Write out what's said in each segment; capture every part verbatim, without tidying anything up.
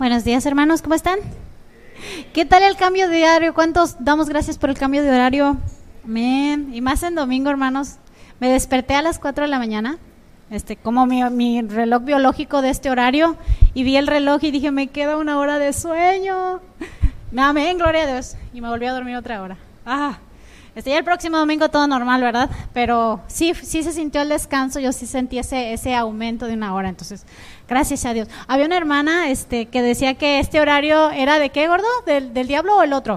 Buenos días, hermanos, ¿cómo están? ¿Qué tal el cambio de horario? ¿Cuántos damos gracias por el cambio de horario? Amén. Y más en domingo, hermanos. Me desperté a las cuatro de la mañana, este, como mi, mi reloj biológico de este horario, y vi el reloj y dije, me queda una hora de sueño. Amén, gloria a Dios. Y me volví a dormir otra hora. Ah, este, ya el próximo domingo todo normal, ¿verdad? Pero sí, sí se sintió el descanso, yo sí sentí ese, ese aumento de una hora, entonces, gracias a Dios. Había una hermana este, que decía que este horario era ¿de qué, gordo? ¿Del, del diablo o el otro?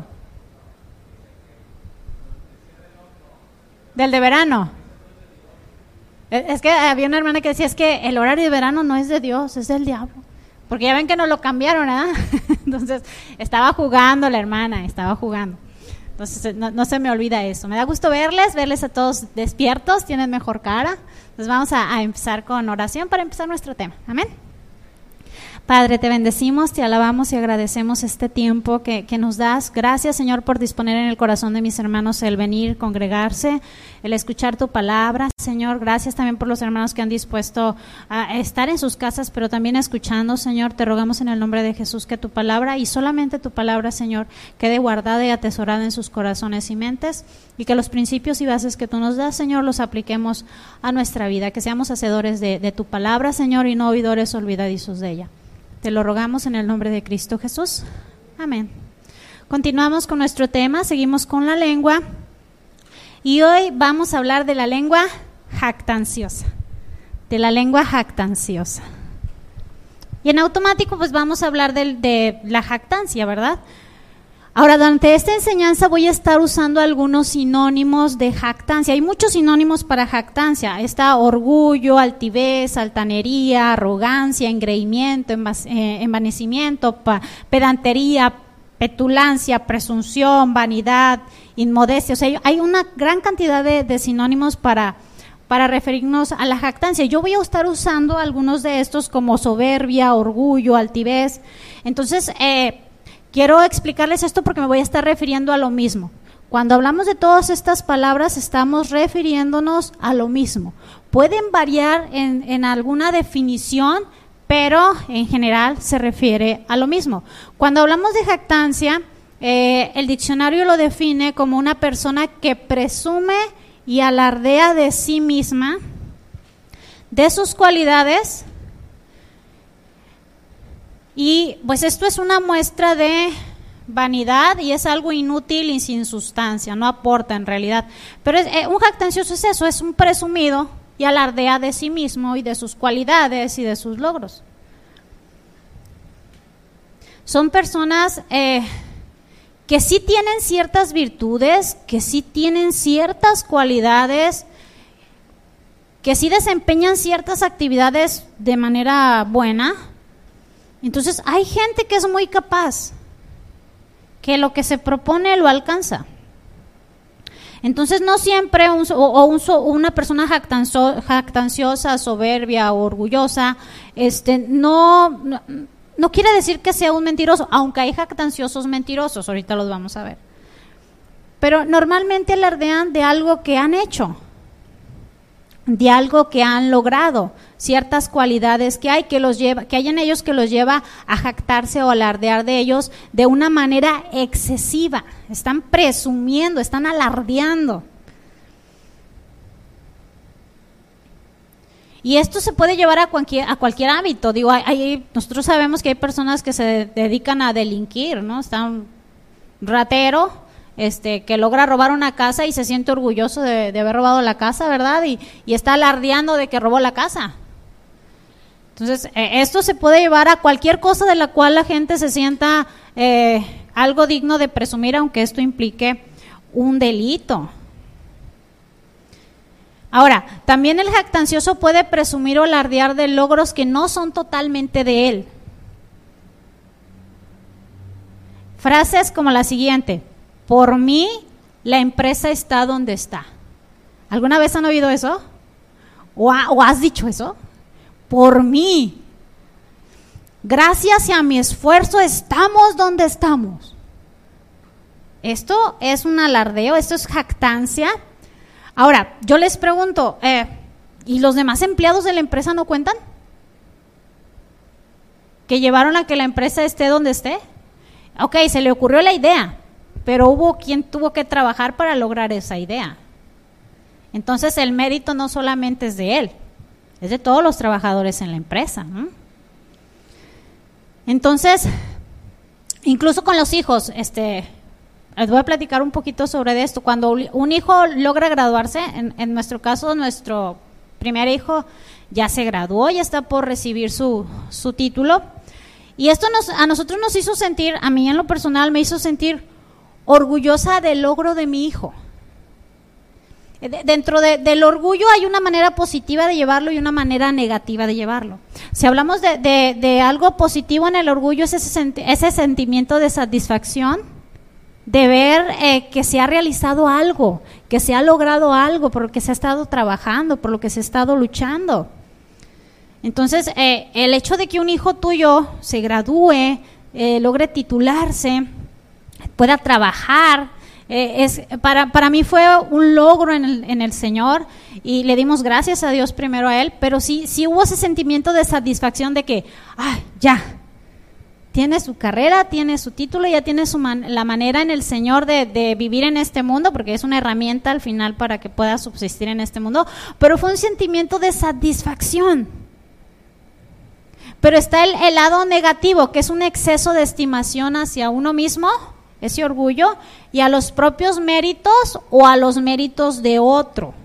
Del de verano. Es que había una hermana que decía, es que el horario de verano no es de Dios, es del diablo. Porque ya ven que nos lo cambiaron, ¿verdad? Entonces, estaba jugando la hermana, estaba jugando. Entonces, no, no se me olvida eso. Me da gusto verles, verles a todos despiertos, tienen mejor cara. Entonces, vamos a, a empezar con oración para empezar nuestro tema. Amén. Padre, te bendecimos, te alabamos y agradecemos este tiempo que, que nos das. Gracias, Señor, por disponer en el corazón de mis hermanos el venir, congregarse, el escuchar tu palabra. Señor, gracias también por los hermanos que han dispuesto a estar en sus casas, pero también escuchando. Señor, te rogamos en el nombre de Jesús que tu palabra, y solamente tu palabra, Señor, quede guardada y atesorada en sus corazones y mentes, y que los principios y bases que tú nos das, Señor, los apliquemos a nuestra vida, que seamos hacedores de, de tu palabra, Señor, y no oidores olvidadizos de ella. Te lo rogamos en el nombre de Cristo Jesús. Amén. Continuamos con nuestro tema, seguimos con la lengua. Y hoy vamos a hablar de la lengua jactanciosa. De la lengua jactanciosa. Y en automático pues vamos a hablar de, de la jactancia, ¿verdad? Ahora, durante esta enseñanza voy a estar usando algunos sinónimos de jactancia. Hay muchos sinónimos para jactancia. Está orgullo, altivez, altanería, arrogancia, engreimiento, envanecimiento, pedantería, petulancia, presunción, vanidad, inmodestia. O sea, hay una gran cantidad de, de sinónimos para, para referirnos a la jactancia. Yo voy a estar usando algunos de estos como soberbia, orgullo, altivez. Entonces, eh, quiero explicarles esto porque me voy a estar refiriendo a lo mismo. Cuando hablamos de todas estas palabras, estamos refiriéndonos a lo mismo. Pueden variar en, en alguna definición, pero en general se refiere a lo mismo. Cuando hablamos de jactancia, eh, el diccionario lo define como una persona que presume y alardea de sí misma, de sus cualidades. Y pues esto es una muestra de vanidad y es algo inútil y sin sustancia, no aporta en realidad. Pero es, eh, un jactancioso es eso, es un presumido y alardea de sí mismo y de sus cualidades y de sus logros. Son personas eh, que sí tienen ciertas virtudes, que sí tienen ciertas cualidades, que sí desempeñan ciertas actividades de manera buena. Entonces, hay gente que es muy capaz, que lo que se propone lo alcanza. Entonces, no siempre un, o, o un, una persona jactancio, jactanciosa, soberbia o orgullosa, este, no, no, no quiere decir que sea un mentiroso, aunque hay jactanciosos mentirosos, ahorita los vamos a ver. Pero normalmente alardean de algo que han hecho, de algo que han logrado, ciertas cualidades que hay que los lleva, que hay en ellos que los lleva a jactarse o alardear de ellos de una manera excesiva. Están presumiendo, están alardeando. Y esto se puede llevar a cualquier, a cualquier ámbito. Digo, hay, hay, nosotros sabemos que hay personas que se dedican a delinquir, ¿no? Está un ratero Este, que logra robar una casa y se siente orgulloso de, de haber robado la casa, ¿verdad? Y, y está alardeando de que robó la casa. Entonces, eh, esto se puede llevar a cualquier cosa de la cual la gente se sienta eh, algo digno de presumir, aunque esto implique un delito. Ahora, también el jactancioso puede presumir o alardear de logros que no son totalmente de él. Frases como la siguiente: por mí, la empresa está donde está. ¿Alguna vez han oído eso? ¿O, ha, o has dicho eso? Por mí. Gracias a mi esfuerzo estamos donde estamos. Esto es un alardeo, esto es jactancia. Ahora, yo les pregunto, eh, ¿y los demás empleados de la empresa no cuentan? que llevaron a que la empresa esté donde esté. Ok, se le ocurrió la idea, pero hubo quien tuvo que trabajar para lograr esa idea. Entonces el mérito no solamente es de él, es de todos los trabajadores en la empresa, ¿no? Entonces, incluso con los hijos, este, les voy a platicar un poquito sobre esto. Cuando un hijo logra graduarse, en, en nuestro caso, nuestro primer hijo ya se graduó, ya está por recibir su, su título. Y esto nos, a nosotros nos hizo sentir, a mí en lo personal me hizo sentir orgullosa del logro de mi hijo. Dentro de, del orgullo hay una manera positiva de llevarlo y una manera negativa de llevarlo. Si hablamos de, de, de algo positivo en el orgullo, es ese, senti ese sentimiento de satisfacción, de ver eh, que se ha realizado algo, que se ha logrado algo, por lo que se ha estado trabajando, por lo que se ha estado luchando. Entonces, eh, el hecho de que un hijo tuyo se gradúe, eh, logre titularse, pueda trabajar, Eh, es, para, para mí fue un logro en el, en el Señor, y le dimos gracias a Dios primero a Él, pero sí, sí hubo ese sentimiento de satisfacción de que, ah, ya, tiene su carrera, tiene su título, ya tiene su man, la manera en el Señor de, de vivir en este mundo, porque es una herramienta al final para que pueda subsistir en este mundo, pero fue un sentimiento de satisfacción. Pero está el, el lado negativo, que es un exceso de estimación hacia uno mismo, ese orgullo, y a los propios méritos o a los méritos de otro.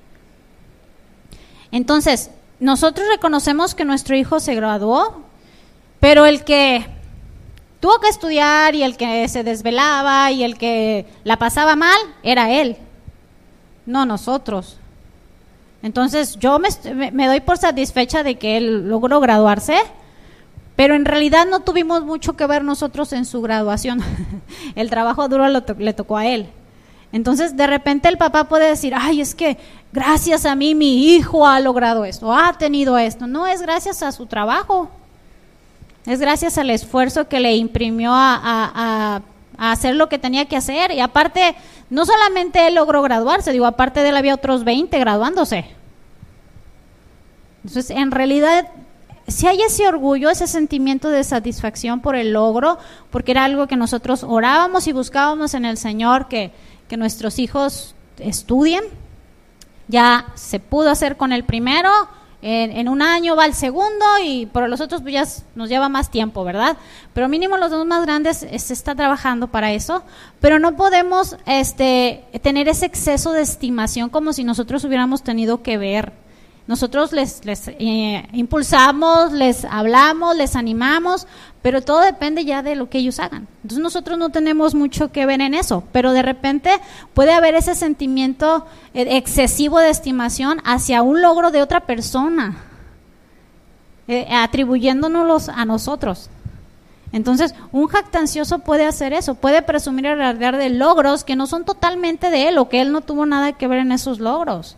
Entonces, nosotros reconocemos que nuestro hijo se graduó, pero el que tuvo que estudiar y el que se desvelaba y el que la pasaba mal era él, no nosotros. Entonces, yo me, me doy por satisfecha de que él logró graduarse, pero en realidad no tuvimos mucho que ver nosotros en su graduación. El trabajo duro lo to le tocó a él. Entonces, de repente el papá puede decir, ay, es que gracias a mí mi hijo ha logrado esto, ha tenido esto. No, es gracias a su trabajo. Es gracias al esfuerzo que le imprimió a, a, a, a hacer lo que tenía que hacer. Y aparte, no solamente él logró graduarse, digo, aparte de él había otros veinte graduándose. Entonces, en realidad, si hay ese orgullo, ese sentimiento de satisfacción por el logro, porque era algo que nosotros orábamos y buscábamos en el Señor, que, que nuestros hijos estudien. Ya se pudo hacer con el primero, en, en un año va el segundo, y por los otros pues ya nos lleva más tiempo, ¿verdad? Pero mínimo los dos más grandes se está trabajando para eso, pero no podemos este, tener ese exceso de estimación como si nosotros hubiéramos tenido que ver. Nosotros les, les eh, impulsamos, les hablamos, les animamos, pero todo depende ya de lo que ellos hagan. Entonces nosotros no tenemos mucho que ver en eso, pero de repente puede haber ese sentimiento eh, excesivo de estimación hacia un logro de otra persona, eh, atribuyéndonos a nosotros. Entonces, un jactancioso puede hacer eso, puede presumir y alardear de logros que no son totalmente de él, o que él no tuvo nada que ver en esos logros.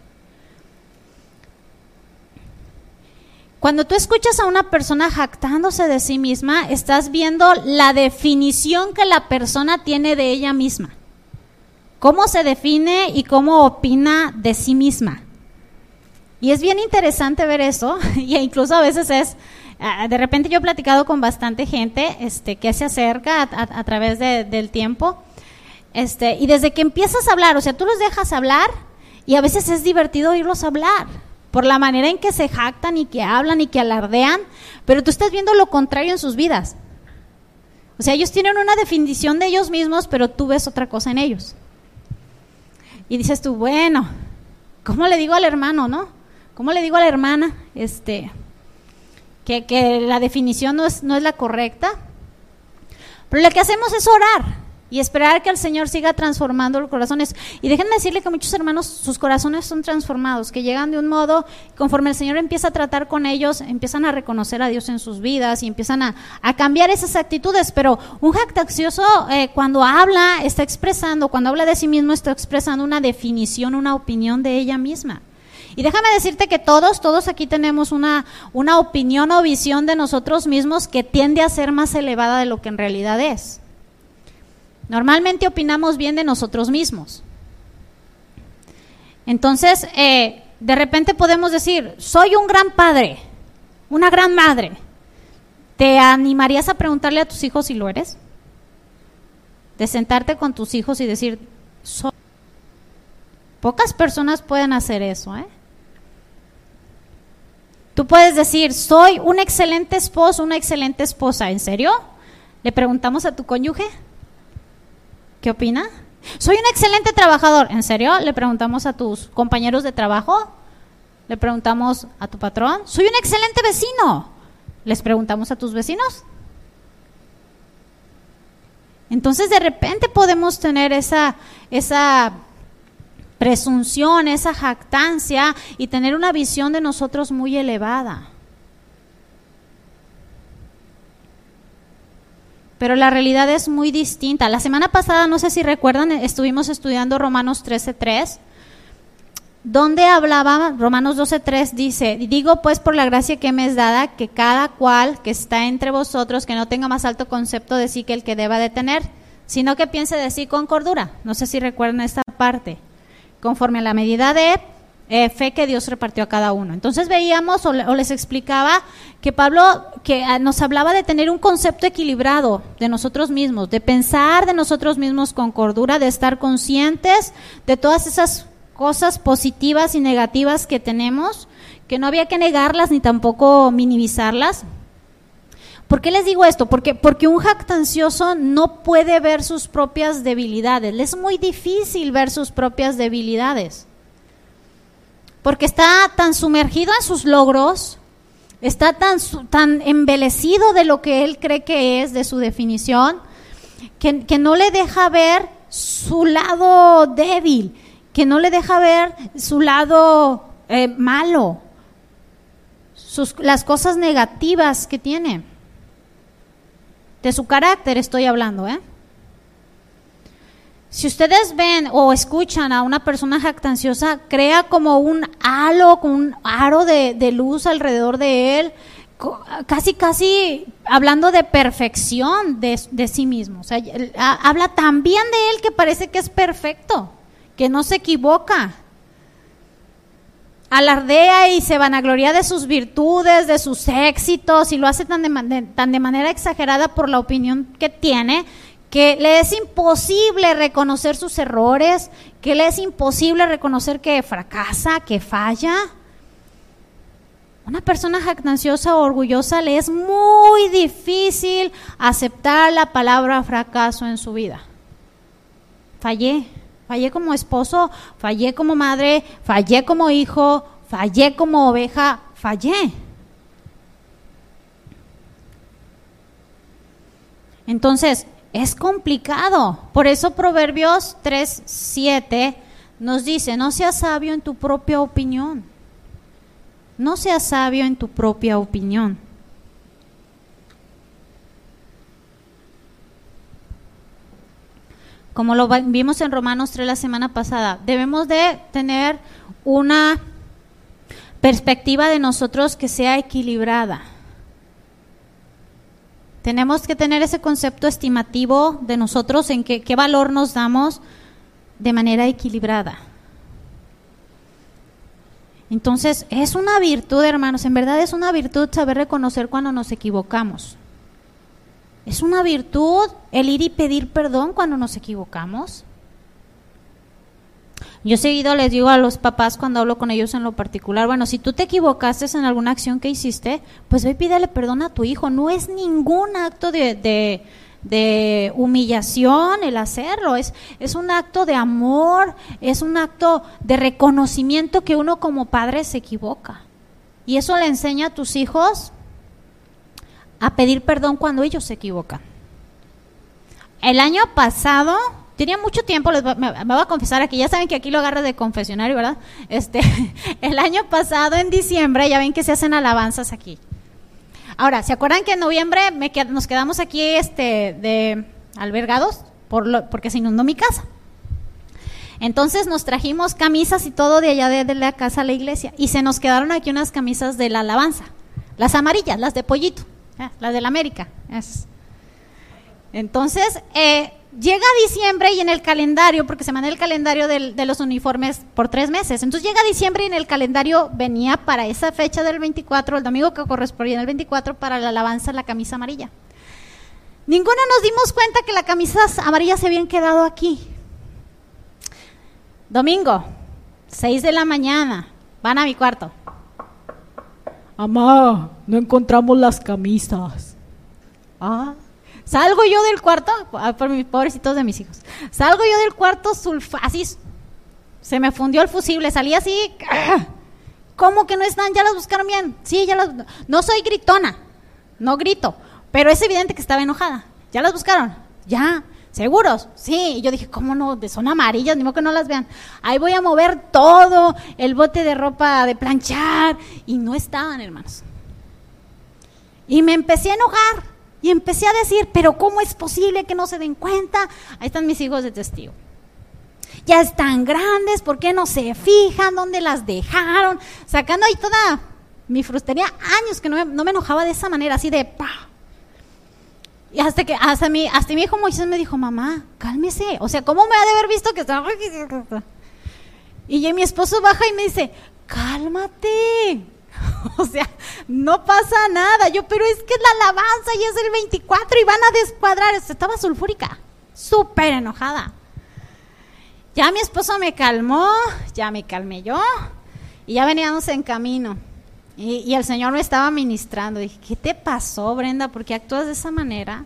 Cuando tú escuchas a una persona jactándose de sí misma, estás viendo la definición que la persona tiene de ella misma. Cómo se define y cómo opina de sí misma. Y es bien interesante ver eso, y incluso a veces es, de repente yo he platicado con bastante gente este, que se acerca a, a, a través de, del tiempo, este, y desde que empiezas a hablar, o sea, tú los dejas hablar, y a veces es divertido oírlos hablar, por la manera en que se jactan y que hablan y que alardean, pero tú estás viendo lo contrario en sus vidas. O sea, ellos tienen una definición de ellos mismos, pero tú ves otra cosa en ellos. Y dices tú, bueno, ¿cómo le digo al hermano, no? ¿Cómo le digo a la hermana este, que, que la definición no es, no es la correcta? Pero lo que hacemos es orar y esperar que el Señor siga transformando los corazones. Y déjenme decirle que muchos hermanos, sus corazones son transformados, que llegan de un modo, conforme el Señor empieza a tratar con ellos, empiezan a reconocer a Dios en sus vidas y empiezan a, a cambiar esas actitudes. Pero un jactancioso eh, cuando habla, está expresando, cuando habla de sí mismo, está expresando una definición, una opinión de ella misma. Y déjame decirte que todos, todos aquí tenemos una, una opinión o visión de nosotros mismos que tiende a ser más elevada de lo que en realidad es. Normalmente opinamos bien de nosotros mismos. Entonces, eh, de repente podemos decir, soy un gran padre, una gran madre. ¿Te animarías a preguntarle a tus hijos si lo eres? De sentarte con tus hijos y decir, soy. Pocas personas pueden hacer eso, ¿eh? Tú puedes decir, soy un excelente esposo, una excelente esposa. ¿En serio? ¿Le preguntamos a tu cónyuge? ¿Qué opina? Soy un excelente trabajador. ¿En serio? ¿Le preguntamos a tus compañeros de trabajo? ¿Le preguntamos a tu patrón? Soy un excelente vecino. ¿Les preguntamos a tus vecinos? Entonces de repente podemos tener esa, esa presunción, esa jactancia y tener una visión de nosotros muy elevada. Pero la realidad es muy distinta. La semana pasada, no sé si recuerdan, estuvimos estudiando Romanos trece tres, donde hablaba, Romanos doce tres dice, digo pues por la gracia que me es dada, que cada cual que está entre vosotros, que no tenga más alto concepto de sí que el que deba de tener, sino que piense de sí con cordura. No sé si recuerdan esta parte. Conforme a la medida de eh, fe que Dios repartió a cada uno. Entonces veíamos o, o les explicaba que Pablo que eh, nos hablaba de tener un concepto equilibrado de nosotros mismos, de pensar de nosotros mismos con cordura, de estar conscientes de todas esas cosas positivas y negativas que tenemos, que no había que negarlas ni tampoco minimizarlas. ¿Por qué les digo esto? Porque, porque un jactancioso no puede ver sus propias debilidades. Le es muy difícil ver sus propias debilidades. Porque está tan sumergido en sus logros, está tan, tan embelecido de lo que él cree que es, de su definición, que, que no le deja ver su lado débil, que no le deja ver su lado eh, malo, sus, las cosas negativas que tiene. De su carácter estoy hablando, ¿eh? Si ustedes ven o escuchan a una persona jactanciosa, crea como un halo, como un aro de, de luz alrededor de él, casi, casi hablando de perfección de, de sí mismo. O sea, habla tan bien de él que parece que es perfecto, que no se equivoca. Alardea y se vanagloria de sus virtudes, de sus éxitos, y lo hace tan de, tan de manera exagerada por la opinión que tiene, que le es imposible reconocer sus errores, que le es imposible reconocer que fracasa, que falla. Una persona jactanciosa o orgullosa le es muy difícil aceptar la palabra fracaso en su vida. Fallé. Fallé como esposo, fallé como madre, fallé como hijo, fallé como oveja, fallé. Entonces, es complicado. Por eso Proverbios tres siete nos dice, no seas sabio en tu propia opinión. No seas sabio en tu propia opinión. Como lo vimos en Romanos tres la semana pasada, debemos de tener una perspectiva de nosotros que sea equilibrada. Tenemos que tener ese concepto estimativo de nosotros, en qué, qué valor nos damos de manera equilibrada. Entonces, es una virtud, hermanos, en verdad es una virtud saber reconocer cuando nos equivocamos. Es una virtud el ir y pedir perdón cuando nos equivocamos. Yo seguido les digo a los papás cuando hablo con ellos en lo particular, bueno, si tú te equivocaste en alguna acción que hiciste, pues ve y pídele perdón a tu hijo. No es ningún acto de, de, de humillación el hacerlo, es, es un acto de amor, es un acto de reconocimiento que uno como padre se equivoca. Y eso le enseña a tus hijos a pedir perdón cuando ellos se equivocan. El año pasado, tenía mucho tiempo, les voy, me, me voy a confesar aquí, ya saben que aquí lo agarro de confesionario, ¿verdad? Este, el año pasado en diciembre, ya ven que se hacen alabanzas aquí. Ahora, ¿se acuerdan que en noviembre me qued, nos quedamos aquí este, de albergados por lo, porque se inundó mi casa? Entonces nos trajimos camisas y todo de allá de, de la casa a la iglesia, y se nos quedaron aquí unas camisas de la alabanza, las amarillas, las de pollito. Las del América. Es. Entonces, eh, llega diciembre y en el calendario, porque se manda el calendario del, de los uniformes por tres meses, entonces llega diciembre y en el calendario venía para esa fecha del veinticuatro, el domingo que correspondía en el veinticuatro, para la alabanza la camisa amarilla. Ninguno nos dimos cuenta que las camisas amarillas se habían quedado aquí. Domingo, seis de la mañana, van a mi cuarto. Mamá, no encontramos las camisas. Ah, salgo yo del cuarto, por mis pobrecitos de mis hijos, salgo yo del cuarto, sulfa, así, se me fundió el fusible, salí así, ¿cómo que no están? ¿Ya las buscaron bien? Sí, ya las, no soy gritona, no grito, pero es evidente que estaba enojada. ¿Ya las buscaron? Ya. ¿Seguros? Sí. Y yo dije, ¿cómo no? Son amarillas, ni modo que no las vean. Ahí voy a mover todo el bote de ropa de planchar. Y no estaban, hermanos. Y me empecé a enojar. Y empecé a decir, ¿pero cómo es posible que no se den cuenta? Ahí están mis hijos de testigo. Ya están grandes, ¿por qué no se fijan? ¿Dónde las dejaron? Sacando ahí toda mi frustración. Años que no me, no me enojaba de esa manera, así de ¡pah! Y hasta que hasta mi, hasta mi hijo Moisés me dijo, mamá, cálmese. O sea, ¿cómo me ha de haber visto que estaba? Y ya mi esposo baja y me dice, cálmate. O sea, no pasa nada. Yo, pero es que es la alabanza y es el veinticuatro y van a descuadrar. Estaba sulfúrica, súper enojada. Ya mi esposo me calmó, ya me calmé yo y ya veníamos en camino. Y, y el Señor me estaba ministrando. Dije, ¿qué te pasó, Brenda? ¿Por qué actúas de esa manera?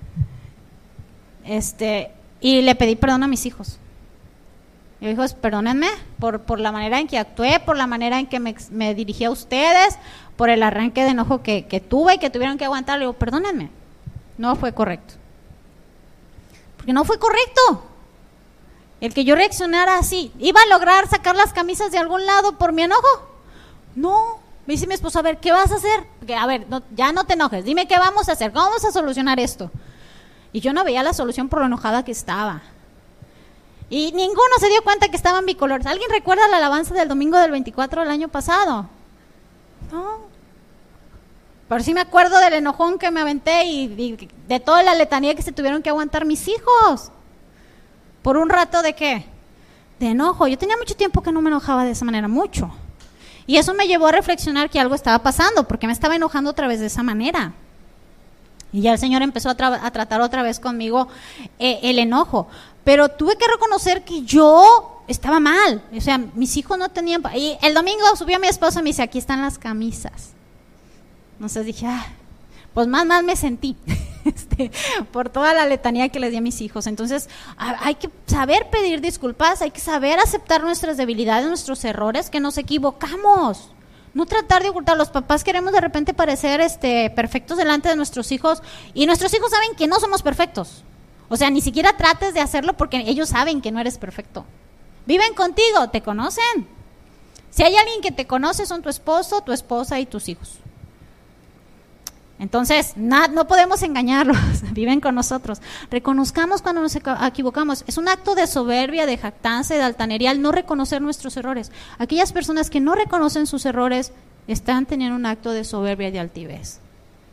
Este, y le pedí perdón a mis hijos. Y yo dije, perdónenme por, por la manera en que actué, por la manera en que me, me dirigí a ustedes, por el arranque de enojo que, que tuve y que tuvieron que aguantar. Le digo, perdónenme, no fue correcto. Porque no fue correcto. El que yo reaccionara así, ¿iba a lograr sacar las camisas de algún lado por mi enojo? No. Me dice mi esposo, a ver, ¿qué vas a hacer? Porque, a ver, no, ya no te enojes, dime qué vamos a hacer, ¿cómo vamos a solucionar esto? Y yo no veía la solución por lo enojada que estaba. Y ninguno se dio cuenta que estaban bicolores. ¿Alguien recuerda la alabanza del domingo del veinticuatro del año pasado? No. Pero sí me acuerdo del enojón que me aventé y, y de toda la letanía que se tuvieron que aguantar mis hijos. ¿Por un rato de qué? De enojo. Yo tenía mucho tiempo que no me enojaba de esa manera, mucho. Y eso me llevó a reflexionar que algo estaba pasando, porque me estaba enojando otra vez de esa manera. Y ya el Señor empezó a, tra- a tratar otra vez conmigo eh, el enojo. Pero tuve que reconocer que yo estaba mal. O sea, mis hijos no tenían... Y el domingo subió mi esposo y me dice, aquí están las camisas. Entonces dije, ah, pues más mal me sentí. Este, por toda la letanía que les di a mis hijos. Entonces hay que saber pedir disculpas, hay que saber aceptar nuestras debilidades, nuestros errores, que nos equivocamos, no tratar de ocultar. Los papás queremos de repente parecer este, perfectos delante de nuestros hijos y nuestros hijos saben que no somos perfectos. O sea, ni siquiera trates de hacerlo porque ellos saben que no eres perfecto. Viven contigo, te conocen. Si hay alguien que te conoce son tu esposo, tu esposa y tus hijos. Entonces, no, no podemos engañarlos, viven con nosotros. Reconozcamos cuando nos equivocamos. Es un acto de soberbia, de jactancia, de altanería el no reconocer nuestros errores. Aquellas personas que no reconocen sus errores están teniendo un acto de soberbia y de altivez.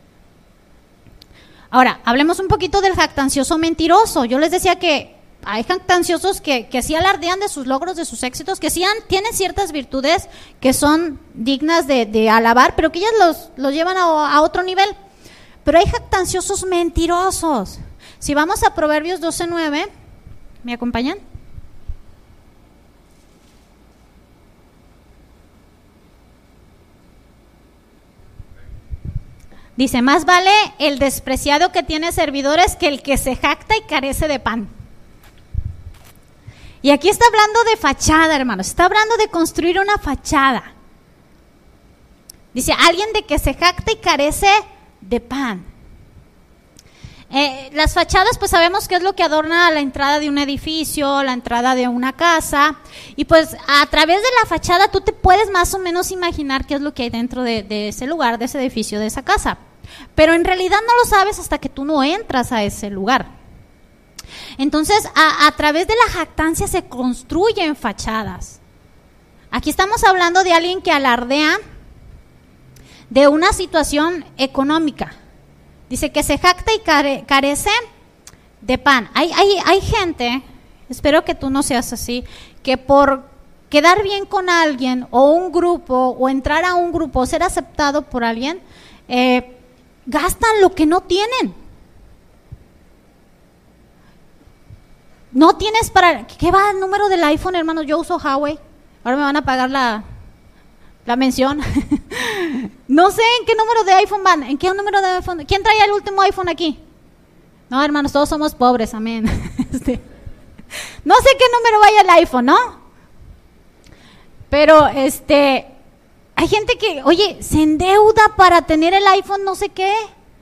Ahora, hablemos un poquito del jactancioso mentiroso. Yo les decía que hay jactanciosos que, que sí alardean de sus logros, de sus éxitos, que sí han, tienen ciertas virtudes que son dignas de, de alabar, pero que ellas los, los llevan a, a otro nivel. Pero hay jactanciosos mentirosos. Si vamos a Proverbios doce nueve, ¿me acompañan? Dice, más vale el despreciado que tiene servidores que el que se jacta y carece de pan. Y aquí está hablando de fachada, hermanos, está hablando de construir una fachada. Dice, alguien de que se jacta y carece de pan. Eh, las fachadas, pues sabemos que es lo que adorna la entrada de un edificio, la entrada de una casa, y pues a través de la fachada tú te puedes más o menos imaginar qué es lo que hay dentro de, de ese lugar, de ese edificio, de esa casa. Pero en realidad no lo sabes hasta que tú no entras a ese lugar. Entonces, a, a través de la jactancia se construyen fachadas. Aquí estamos hablando de alguien que alardea de una situación económica. Dice que se jacta y care, carece de pan. Hay, hay, hay gente, espero que tú no seas así, que por quedar bien con alguien o un grupo o entrar a un grupo o ser aceptado por alguien, eh, gastan lo que no tienen. No tienes para... ¿Qué va el número del iPhone, hermanos? Yo uso Huawei. Ahora me van a pagar la, la mención. No sé en qué número de iPhone van. ¿En qué número de iPhone? ¿Quién trae el último iPhone aquí? No, hermanos, todos somos pobres, amén. Este, no sé qué número vaya el iPhone, ¿no? Pero, este, hay gente que, oye, se endeuda para tener el iPhone no sé qué.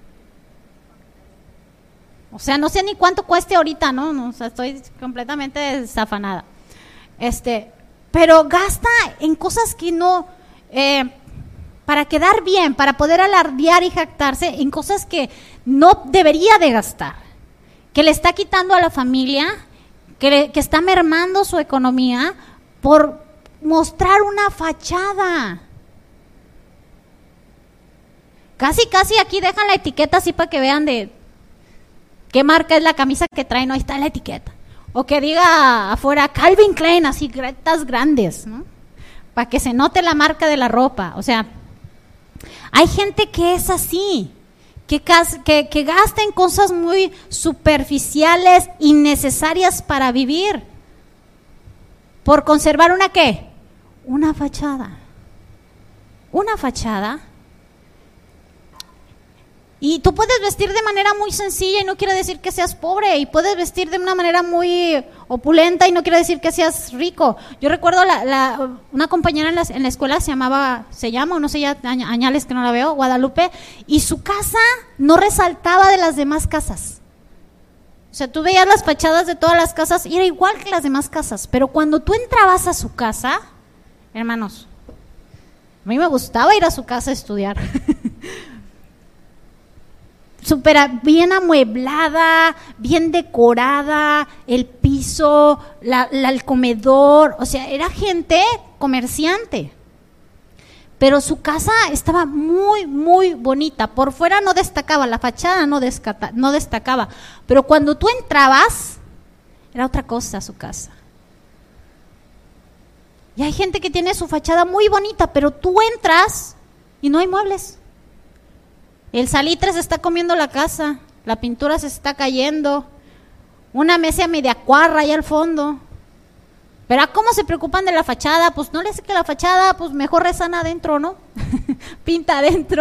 O sea, no sé ni cuánto cueste ahorita, ¿no? no o sea, estoy completamente desafanada. Este, pero gasta en cosas que no, eh, para quedar bien, para poder alardear y jactarse en cosas que no debería de gastar, que le está quitando a la familia, que, le, que está mermando su economía por mostrar una fachada. Casi, casi aquí dejan la etiqueta así para que vean de qué marca es la camisa que traen, ahí está la etiqueta. O que diga afuera Calvin Klein, así gretas grandes, ¿no? Para que se note la marca de la ropa. O sea, hay gente que es así, que, que, que gasta en cosas muy superficiales, innecesarias para vivir, por conservar una ¿qué? Una fachada. Una fachada. Y tú puedes vestir de manera muy sencilla y no quiere decir que seas pobre, y puedes vestir de una manera muy opulenta y no quiere decir que seas rico. Yo recuerdo la, la, una compañera en la, en la escuela se llamaba, se llama, o no sé ya añales que no la veo, Guadalupe, y su casa no resaltaba de las demás casas. O sea, tú veías las fachadas de todas las casas y era igual que las demás casas, pero cuando tú entrabas a su casa, hermanos, a mí me gustaba ir a su casa a estudiar. Súper bien amueblada, bien decorada, el piso, la, la, el comedor, o sea, era gente comerciante. Pero su casa estaba muy, muy bonita. Por fuera no destacaba, la fachada no, descata, no destacaba. Pero cuando tú entrabas, era otra cosa su casa. Y hay gente que tiene su fachada muy bonita, pero tú entras y no hay muebles. El salitre se está comiendo la casa, la pintura se está cayendo, una mesa media cuarra ahí al fondo. Pero ¿a cómo se preocupan de la fachada? Pues no les sé que la fachada, pues mejor rezan adentro, ¿no? Pinta adentro.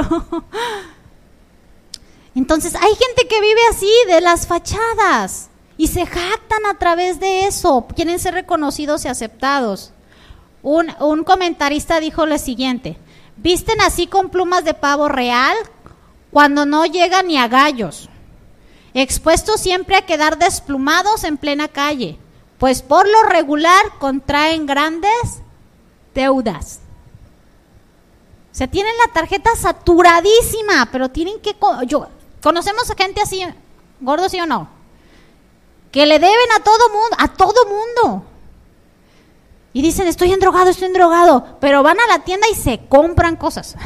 Entonces hay gente que vive así, de las fachadas, y se jactan a través de eso, quieren ser reconocidos y aceptados. Un, un comentarista dijo lo siguiente: visten así con plumas de pavo real, cuando no llegan ni a gallos, expuestos siempre a quedar desplumados en plena calle, pues por lo regular contraen grandes deudas. O sea, tienen la tarjeta saturadísima, pero tienen que... Yo, conocemos a gente así, gordo sí o no, que le deben a todo mundo, a todo mundo. Y dicen, estoy endrogado, estoy endrogado, pero van a la tienda y se compran cosas.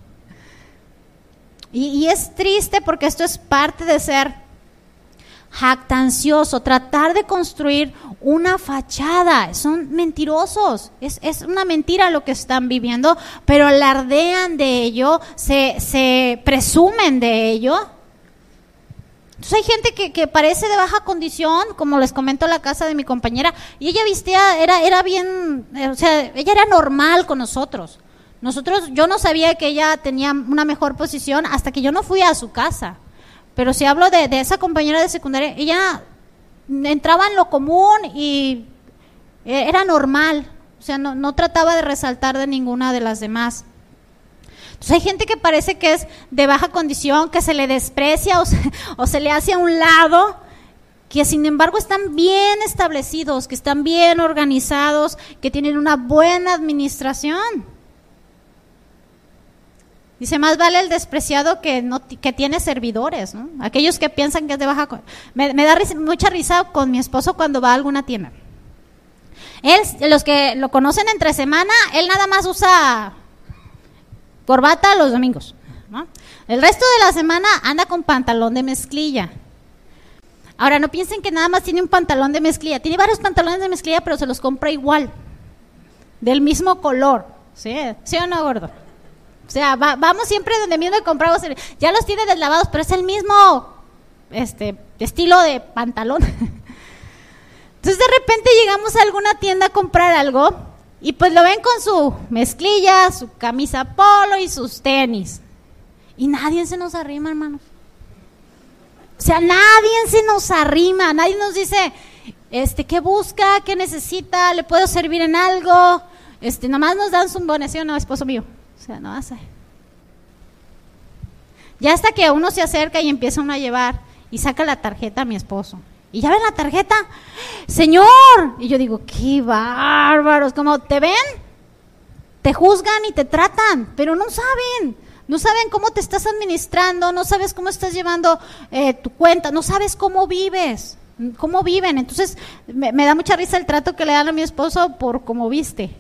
Y, y es triste porque esto es parte de ser jactancioso, tratar de construir una fachada. Son mentirosos, es, es una mentira lo que están viviendo, pero alardean de ello, se, se presumen de ello. Entonces hay gente que, que parece de baja condición, como les comento la casa de mi compañera, y ella vestía, era, era bien, o sea, ella era normal con nosotros. Nosotros, yo no sabía que ella tenía una mejor posición hasta que yo no fui a su casa. Pero si hablo de, de esa compañera de secundaria, ella entraba en lo común y era normal. O sea, no, no trataba de resaltar de ninguna de las demás. Entonces hay gente que parece que es de baja condición, que se le desprecia o se, o se le hace a un lado, que sin embargo están bien establecidos, que están bien organizados, que tienen una buena administración. Dice, más vale el despreciado que no que tiene servidores, ¿no? Aquellos que piensan que es de baja... Me, me da risa, mucha risa con mi esposo cuando va a alguna tienda. Él, los que lo conocen entre semana, él nada más usa corbata los domingos, ¿no? El resto de la semana anda con pantalón de mezclilla. Ahora, no piensen que nada más tiene un pantalón de mezclilla. Tiene varios pantalones de mezclilla, pero se los compra igual. Del mismo color. ¿Sí, ¿Sí o no, gordo? O sea, va, vamos siempre donde mismo compramos. Ya los tiene deslavados, pero es el mismo este, estilo de pantalón. Entonces, de repente llegamos a alguna tienda a comprar algo y pues lo ven con su mezclilla, su camisa polo y sus tenis. Y nadie se nos arrima, hermanos. O sea, nadie se nos arrima, nadie nos dice, este, ¿qué busca? ¿Qué necesita? ¿Le puedo servir en algo? Este, nomás nos dan su bono, ¿sí o no, esposo mío? O sea, no hace. Ya hasta que uno se acerca y empieza uno a llevar y saca la tarjeta a mi esposo. Y ya ven la tarjeta, Señor. Y yo digo, qué bárbaros, como te ven, te juzgan y te tratan, pero no saben. No saben cómo te estás administrando, no sabes cómo estás llevando eh, tu cuenta, no sabes cómo vives, cómo viven. Entonces, me, me da mucha risa el trato que le dan a mi esposo por cómo viste.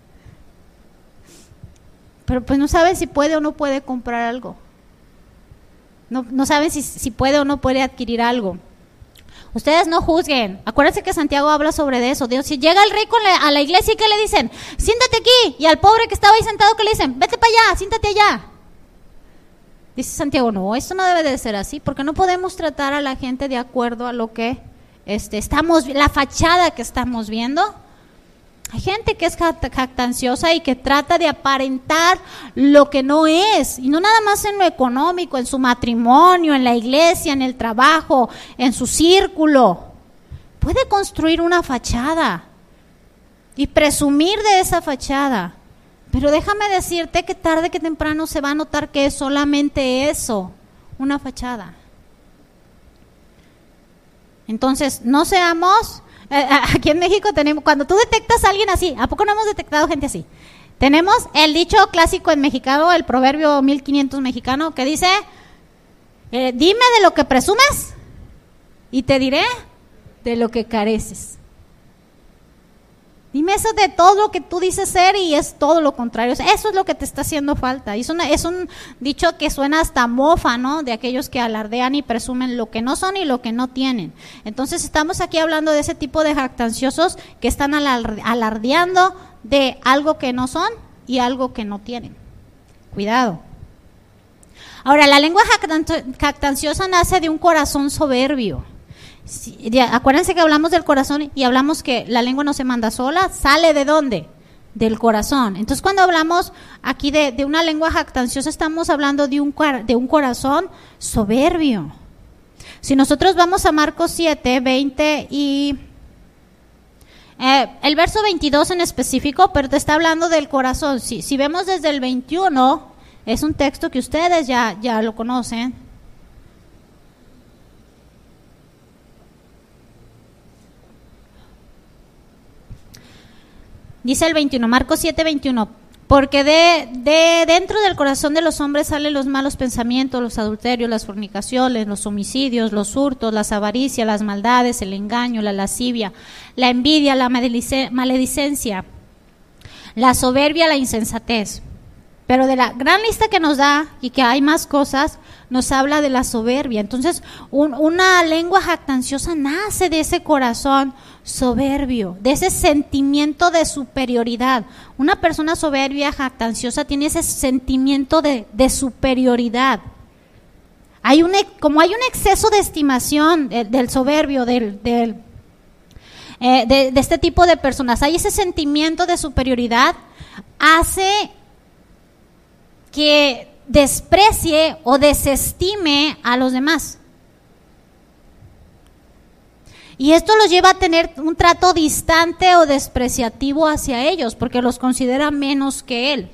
Pero pues no saben si puede o no puede comprar algo. No, no saben si, si puede o no puede adquirir algo. Ustedes no juzguen. Acuérdense que Santiago habla sobre eso. Dios, si llega el rey con la, a la iglesia y ¿qué le dicen? Siéntate aquí. Y al pobre que estaba ahí sentado, ¿qué le dicen? Vete para allá, siéntate allá. Dice Santiago, no, esto no debe de ser así, porque no podemos tratar a la gente de acuerdo a lo que este, estamos, la fachada que estamos viendo. Hay gente que es jactanciosa y que trata de aparentar lo que no es, y no nada más en lo económico, en su matrimonio, en la iglesia, en el trabajo, en su círculo. Puede construir una fachada y presumir de esa fachada. Pero déjame decirte que tarde que temprano se va a notar que es solamente eso, una fachada. Entonces, no seamos, eh, aquí en México tenemos, cuando tú detectas a alguien así, ¿a poco no hemos detectado gente así? Tenemos el dicho clásico en mexicano, el proverbio mil quinientos mexicano, que dice, eh, dime de lo que presumes y te diré de lo que careces. Dime eso de todo lo que tú dices ser y es todo lo contrario. Eso es lo que te está haciendo falta. Es, una, es un dicho que suena hasta mofa, ¿no? De aquellos que alardean y presumen lo que no son y lo que no tienen. Entonces estamos aquí hablando de ese tipo de jactanciosos que están alardeando de algo que no son y algo que no tienen. Cuidado. Ahora, la lengua jactanciosa nace de un corazón soberbio. Sí, ya, acuérdense que hablamos del corazón y hablamos que la lengua no se manda sola, ¿sale de dónde? Del corazón. Entonces, cuando hablamos aquí de, de una lengua jactanciosa, estamos hablando de un, de un corazón soberbio. Si nosotros vamos a Marcos siete, veinte y eh, el verso veintidós en específico, pero te está hablando del corazón. Si, si vemos desde el veintiuno, es un texto que ustedes ya, ya lo conocen. Dice el veintiuno, Marcos siete, veintiuno, porque de, de dentro del corazón de los hombres salen los malos pensamientos, los adulterios, las fornicaciones, los homicidios, los hurtos, las avaricias, las maldades, el engaño, la lascivia, la envidia, la maledicencia, la soberbia, la insensatez. Pero de la gran lista que nos da, y que hay más cosas, nos habla de la soberbia. Entonces, un, una lengua jactanciosa nace de ese corazón soberbio, de ese sentimiento de superioridad. Una persona soberbia, jactanciosa, tiene ese sentimiento de, de superioridad. Hay un, como hay un exceso de estimación del, del soberbio, del, del, eh, de, de este tipo de personas, hay ese sentimiento de superioridad, hace que desprecie o desestime a los demás. Y esto los lleva a tener un trato distante o despreciativo hacia ellos, porque los considera menos que él.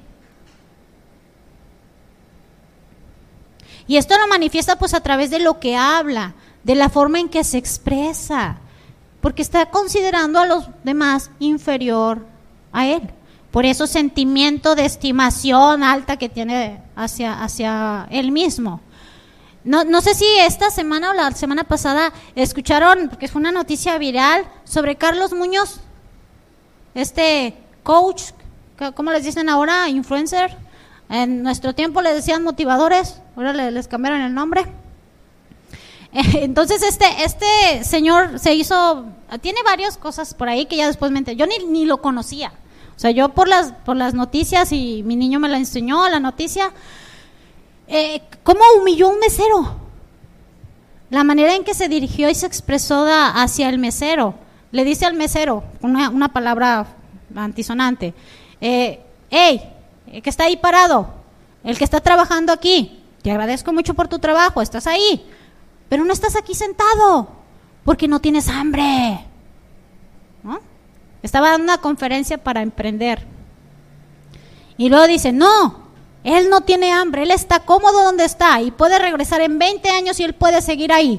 Y esto lo manifiesta pues a través de lo que habla, de la forma en que se expresa, porque está considerando a los demás inferior a él. Por eso sentimiento de estimación alta que tiene hacia, hacia él mismo. No, no sé si esta semana o la semana pasada escucharon, porque fue una noticia viral, sobre Carlos Muñoz, este coach, ¿cómo les dicen ahora? Influencer. En nuestro tiempo les decían motivadores, ahora les cambiaron el nombre. Entonces este, este señor se hizo, tiene varias cosas por ahí que ya después me enteré. Yo ni, ni lo conocía. O sea, yo por las, por las noticias, y mi niño me la enseñó, la noticia, eh, ¿cómo humilló a un mesero? La manera en que se dirigió y se expresó da, hacia el mesero. Le dice al mesero, una, una palabra antisonante, eh, hey, el que está ahí parado, el que está trabajando aquí, te agradezco mucho por tu trabajo, estás ahí, pero no estás aquí sentado porque no tienes hambre, ¿no? Estaba dando una conferencia para emprender. Y luego dice, no, él no tiene hambre, él está cómodo donde está y puede regresar en veinte años y él puede seguir ahí.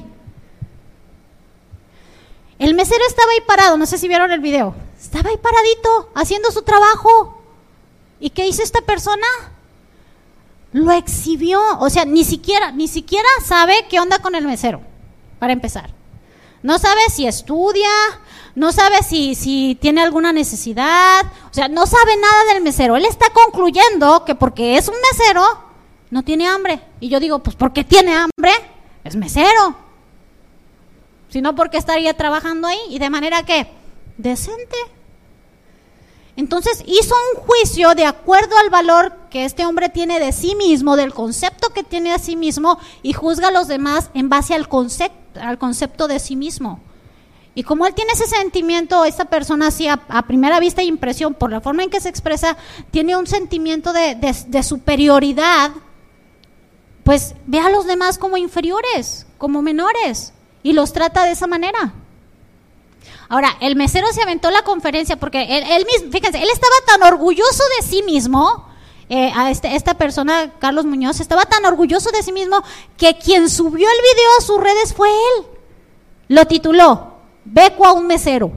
El mesero estaba ahí parado, no sé si vieron el video, estaba ahí paradito, haciendo su trabajo. ¿Y qué hizo esta persona? Lo exhibió, o sea, ni siquiera, ni siquiera sabe qué onda con el mesero, para empezar. No sabe si estudia, no sabe si, si tiene alguna necesidad, o sea, no sabe nada del mesero. Él está concluyendo que porque es un mesero, no tiene hambre. Y yo digo, pues porque tiene hambre, es mesero. Si no, ¿por qué estaría trabajando ahí? Y de manera que, decente. Entonces hizo un juicio de acuerdo al valor que este hombre tiene de sí mismo, del concepto que tiene de sí mismo, y juzga a los demás en base al concepto, al concepto de sí mismo. Y como él tiene ese sentimiento, esta persona así a, a primera vista e impresión, por la forma en que se expresa, tiene un sentimiento de, de, de superioridad, pues ve a los demás como inferiores, como menores, y los trata de esa manera. Ahora, el mesero se aventó la conferencia porque él, él mismo, fíjense, él estaba tan orgulloso de sí mismo, eh, a este, esta persona, Carlos Muñoz, estaba tan orgulloso de sí mismo que quien subió el video a sus redes fue él. Lo tituló, Beco a un mesero.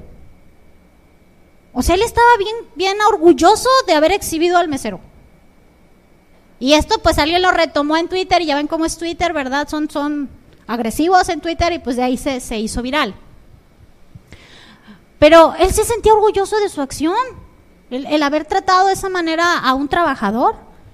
O sea, él estaba bien, bien orgulloso de haber exhibido al mesero. Y esto pues alguien lo retomó en Twitter, y ya ven cómo es Twitter, ¿verdad? Son, son agresivos en Twitter, y pues de ahí se, se hizo viral. Pero él se sentía orgulloso de su acción, el, el haber tratado de esa manera a un trabajador.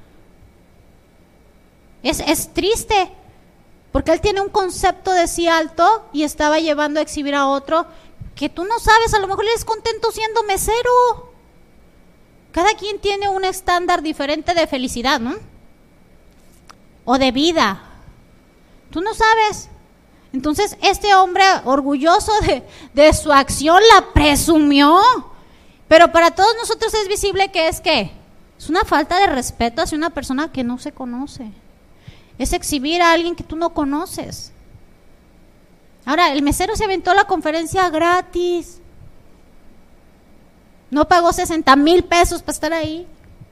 Es, es triste, porque él tiene un concepto de sí alto y estaba llevando a exhibir a otro que tú no sabes, a lo mejor él es contento siendo mesero. Cada quien tiene un estándar diferente de felicidad, ¿no? O de vida. Tú no sabes. Entonces este hombre orgulloso de, de su acción la presumió, pero para todos nosotros es visible que es que es una falta de respeto hacia una persona que no se conoce, es exhibir a alguien que tú no conoces. Ahora, el mesero se aventó la conferencia gratis, no pagó sesenta mil pesos para estar ahí,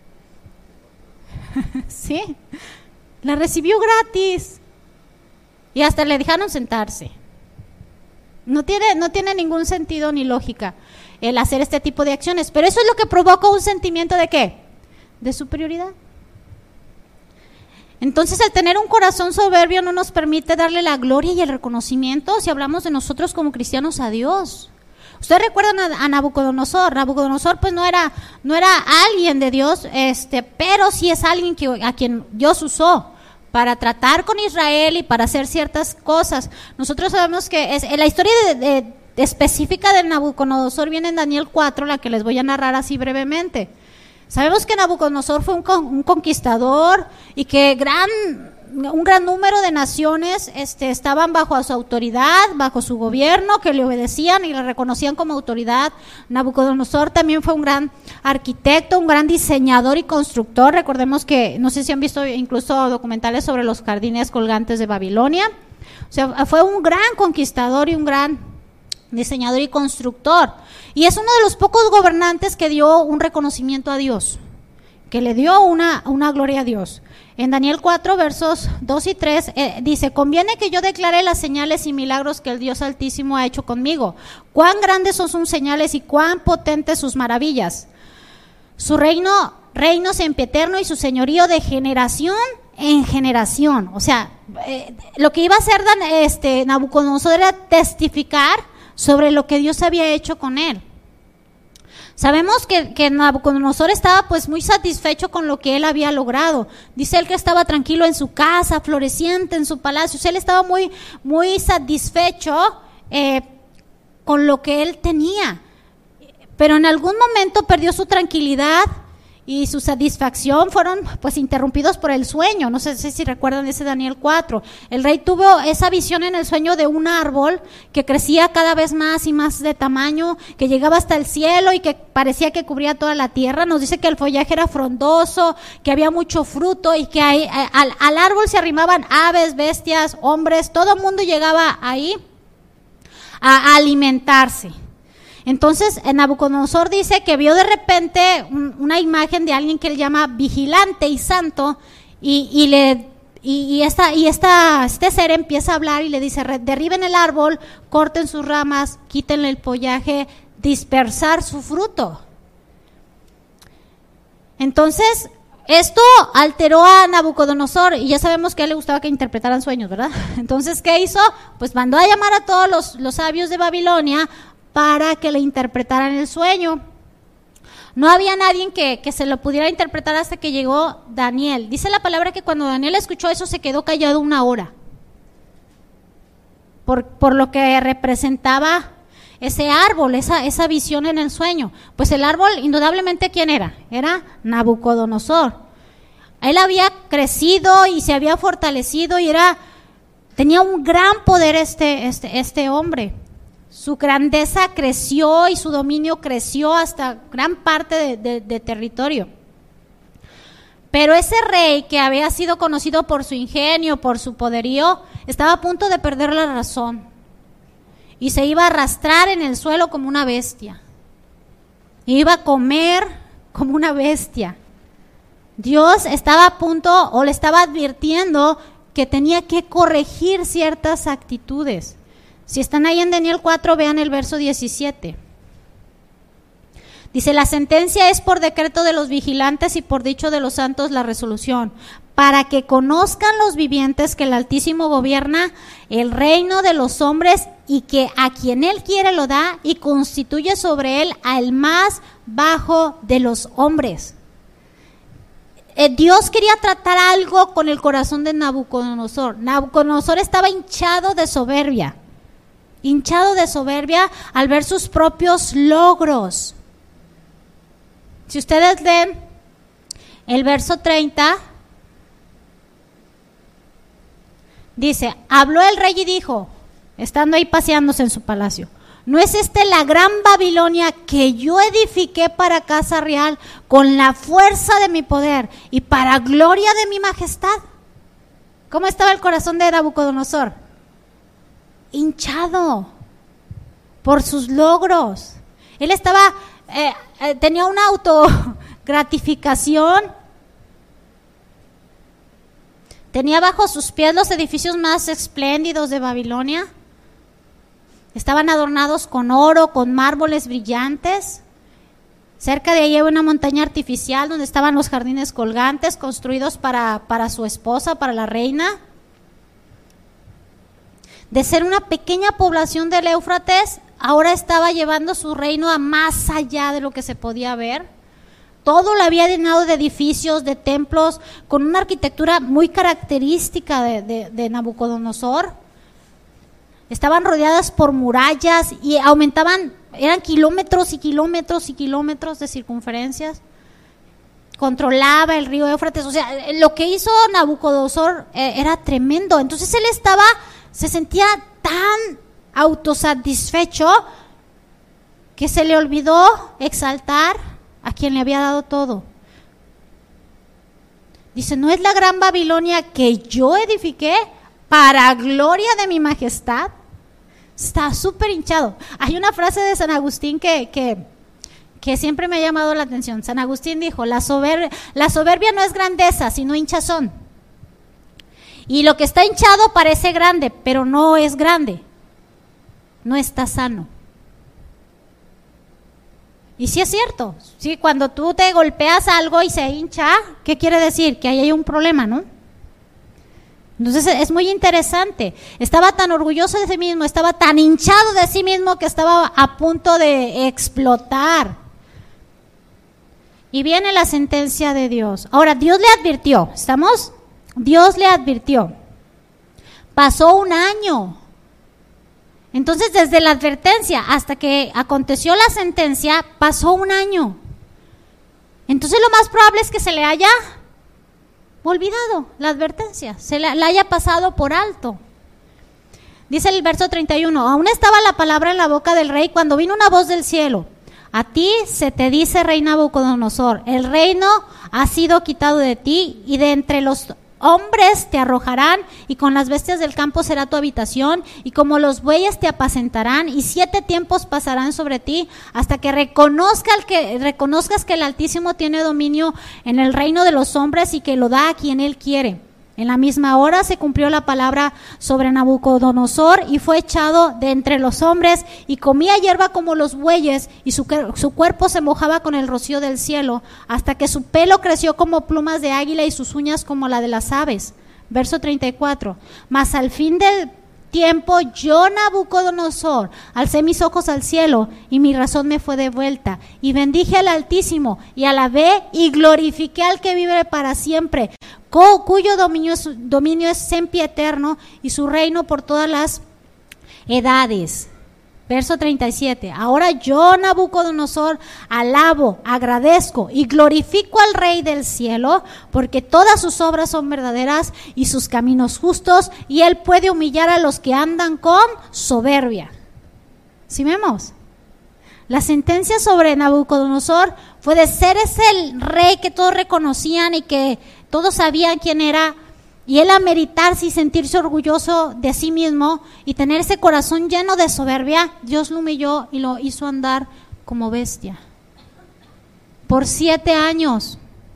sí, la recibió gratis. Y hasta le dejaron sentarse. No tiene, no tiene ningún sentido ni lógica el hacer este tipo de acciones, pero eso es lo que provoca un sentimiento de ¿qué? De superioridad. Entonces el tener un corazón soberbio no nos permite darle la gloria y el reconocimiento, si hablamos de nosotros como cristianos, a Dios. Ustedes recuerdan a, a Nabucodonosor. Nabucodonosor pues no era, no era alguien de Dios, este, pero sí es alguien que, a quien Dios usó para tratar con Israel y para hacer ciertas cosas. Nosotros sabemos que es, la historia de, de, de específica de Nabucodonosor viene en Daniel cuatro, la que les voy a narrar así brevemente. Sabemos que Nabucodonosor fue un, con, un conquistador y que gran, un gran número de naciones este, estaban bajo su autoridad, bajo su gobierno, que le obedecían y le reconocían como autoridad. Nabucodonosor también fue un gran arquitecto, un gran diseñador y constructor. Recordemos que, no sé si han visto incluso documentales sobre los jardines colgantes de Babilonia. O sea, fue un gran conquistador y un gran diseñador y constructor. Y es uno de los pocos gobernantes que dio un reconocimiento a Dios, que le dio una, una gloria a Dios. En Daniel cuatro, versos dos y tres, eh, dice, conviene que yo declare las señales y milagros que el Dios Altísimo ha hecho conmigo. Cuán grandes son sus señales y cuán potentes sus maravillas. Su reino, reino sempiterno y su señorío de generación en generación. O sea, eh, lo que iba a hacer este, Nabucodonosor era testificar sobre lo que Dios había hecho con él. Sabemos que, que Nabucodonosor estaba pues muy satisfecho con lo que él había logrado. Dice él que estaba tranquilo en su casa, floreciente en su palacio. O sea, él estaba muy, muy satisfecho eh, con lo que él tenía. Pero en algún momento perdió su tranquilidad y su satisfacción, fueron pues interrumpidos por el sueño. No sé si recuerdan ese Daniel cuatro. El rey tuvo esa visión en el sueño de un árbol que crecía cada vez más y más de tamaño, que llegaba hasta el cielo y que parecía que cubría toda la tierra. Nos dice que el follaje era frondoso, que había mucho fruto y que ahí, al, al árbol se arrimaban aves, bestias, hombres, todo el mundo llegaba ahí a, a alimentarse. Entonces Nabucodonosor dice que vio de repente un, una imagen de alguien que él llama vigilante y santo, y, y le y, y, esta, y esta, este ser empieza a hablar y le dice: derriben el árbol, corten sus ramas, quítenle el follaje, dispersar su fruto. Entonces esto alteró a Nabucodonosor, y ya sabemos que a él le gustaba que interpretaran sueños, ¿verdad? Entonces, ¿qué hizo? Pues mandó a llamar a todos los, los sabios de Babilonia para que le interpretaran el sueño. No había nadie que, que se lo pudiera interpretar hasta que llegó Daniel. Dice la palabra que cuando Daniel escuchó eso se quedó callado una hora, por, por lo que representaba ese árbol, esa, esa visión en el sueño. Pues el árbol, indudablemente, ¿quién era? Era Nabucodonosor. Él había crecido y se había fortalecido y era, tenía un gran poder este, este, este hombre. Su grandeza creció y su dominio creció hasta gran parte de, de, de territorio. Pero ese rey, que había sido conocido por su ingenio, por su poderío, estaba a punto de perder la razón y se iba a arrastrar en el suelo como una bestia. Iba a comer como una bestia. Dios estaba a punto, o le estaba advirtiendo que tenía que corregir ciertas actitudes. Si están ahí en Daniel cuatro, vean el verso diecisiete. Dice: la sentencia es por decreto de los vigilantes y por dicho de los santos la resolución, para que conozcan los vivientes que el Altísimo gobierna el reino de los hombres y que a quien él quiere lo da y constituye sobre él al más bajo de los hombres. Eh, Dios quería tratar algo con el corazón de Nabucodonosor. Nabucodonosor estaba hinchado de soberbia. hinchado de soberbia al ver sus propios logros. Si ustedes leen el verso treinta, dice: habló el rey y dijo, estando ahí paseándose en su palacio: ¿no es esta la gran Babilonia que yo edifiqué para casa real con la fuerza de mi poder y para gloria de mi majestad? ¿Cómo estaba el corazón de Nabucodonosor? Hinchado por sus logros. Él estaba, eh, eh, tenía una autogratificación. Tenía bajo sus pies los edificios más espléndidos de Babilonia. Estaban adornados con oro, con mármoles brillantes. Cerca de ahí había una montaña artificial donde estaban los jardines colgantes construidos para, para su esposa, para la reina. De ser una pequeña población del Éufrates, ahora estaba llevando su reino a más allá de lo que se podía ver. Todo lo había llenado de edificios, de templos, con una arquitectura muy característica de, de, de Nabucodonosor. Estaban rodeadas por murallas y aumentaban, eran kilómetros y kilómetros y kilómetros de circunferencias. Controlaba el río Éufrates. O sea, lo que hizo Nabucodonosor eh, era tremendo. Entonces él estaba... se sentía tan autosatisfecho que se le olvidó exaltar a quien le había dado todo. Dice: ¿no es la gran Babilonia que yo edifiqué para gloria de mi majestad? Está súper hinchado. Hay una frase de San Agustín que, que, que siempre me ha llamado la atención. San Agustín dijo: la soberbia, la soberbia no es grandeza, sino hinchazón. Y lo que está hinchado parece grande, pero no es grande. No está sano. Y sí es cierto. Sí, cuando tú te golpeas algo y se hincha, ¿qué quiere decir? Que ahí hay un problema, ¿no? Entonces es muy interesante. Estaba tan orgulloso de sí mismo, estaba tan hinchado de sí mismo que estaba a punto de explotar. y viene la sentencia de Dios. Ahora, Dios le advirtió, ¿estamos? Dios le advirtió. Pasó un año. Entonces, desde la advertencia hasta que aconteció la sentencia, pasó un año. Entonces, lo más probable es que se le haya olvidado la advertencia, se la, la haya pasado por alto. Dice el verso treinta y uno, aún estaba la palabra en la boca del rey cuando vino una voz del cielo. A ti se te dice, rey Nabucodonosor, el reino ha sido quitado de ti y de entre los hombres te arrojarán y con las bestias del campo será tu habitación y como los bueyes te apacentarán y siete tiempos pasarán sobre ti hasta que, reconozca el que reconozcas que el Altísimo tiene dominio en el reino de los hombres y que lo da a quien él quiere. En la misma hora se cumplió la palabra sobre Nabucodonosor y fue echado de entre los hombres y comía hierba como los bueyes y su, su cuerpo se mojaba con el rocío del cielo hasta que su pelo creció como plumas de águila y sus uñas como la de las aves. Verso treinta y cuatro. Mas al fin del tiempo yo, Nabucodonosor, alcé mis ojos al cielo y mi razón me fue devuelta y bendije al Altísimo y alabé y glorifiqué al que vive para siempre, cuyo dominio es, dominio es sempieterno y su reino por todas las edades. Verso treinta y siete. Ahora yo, Nabucodonosor, alabo, agradezco y glorifico al Rey del cielo, porque todas sus obras son verdaderas y sus caminos justos, y él puede humillar a los que andan con soberbia. ¿Sí vemos? La sentencia sobre Nabucodonosor fue de ser ese el rey que todos reconocían y que todos sabían quién era, y él ameritarse y sentirse orgulloso de sí mismo y tener ese corazón lleno de soberbia, Dios lo humilló y lo hizo andar como bestia. Por siete años.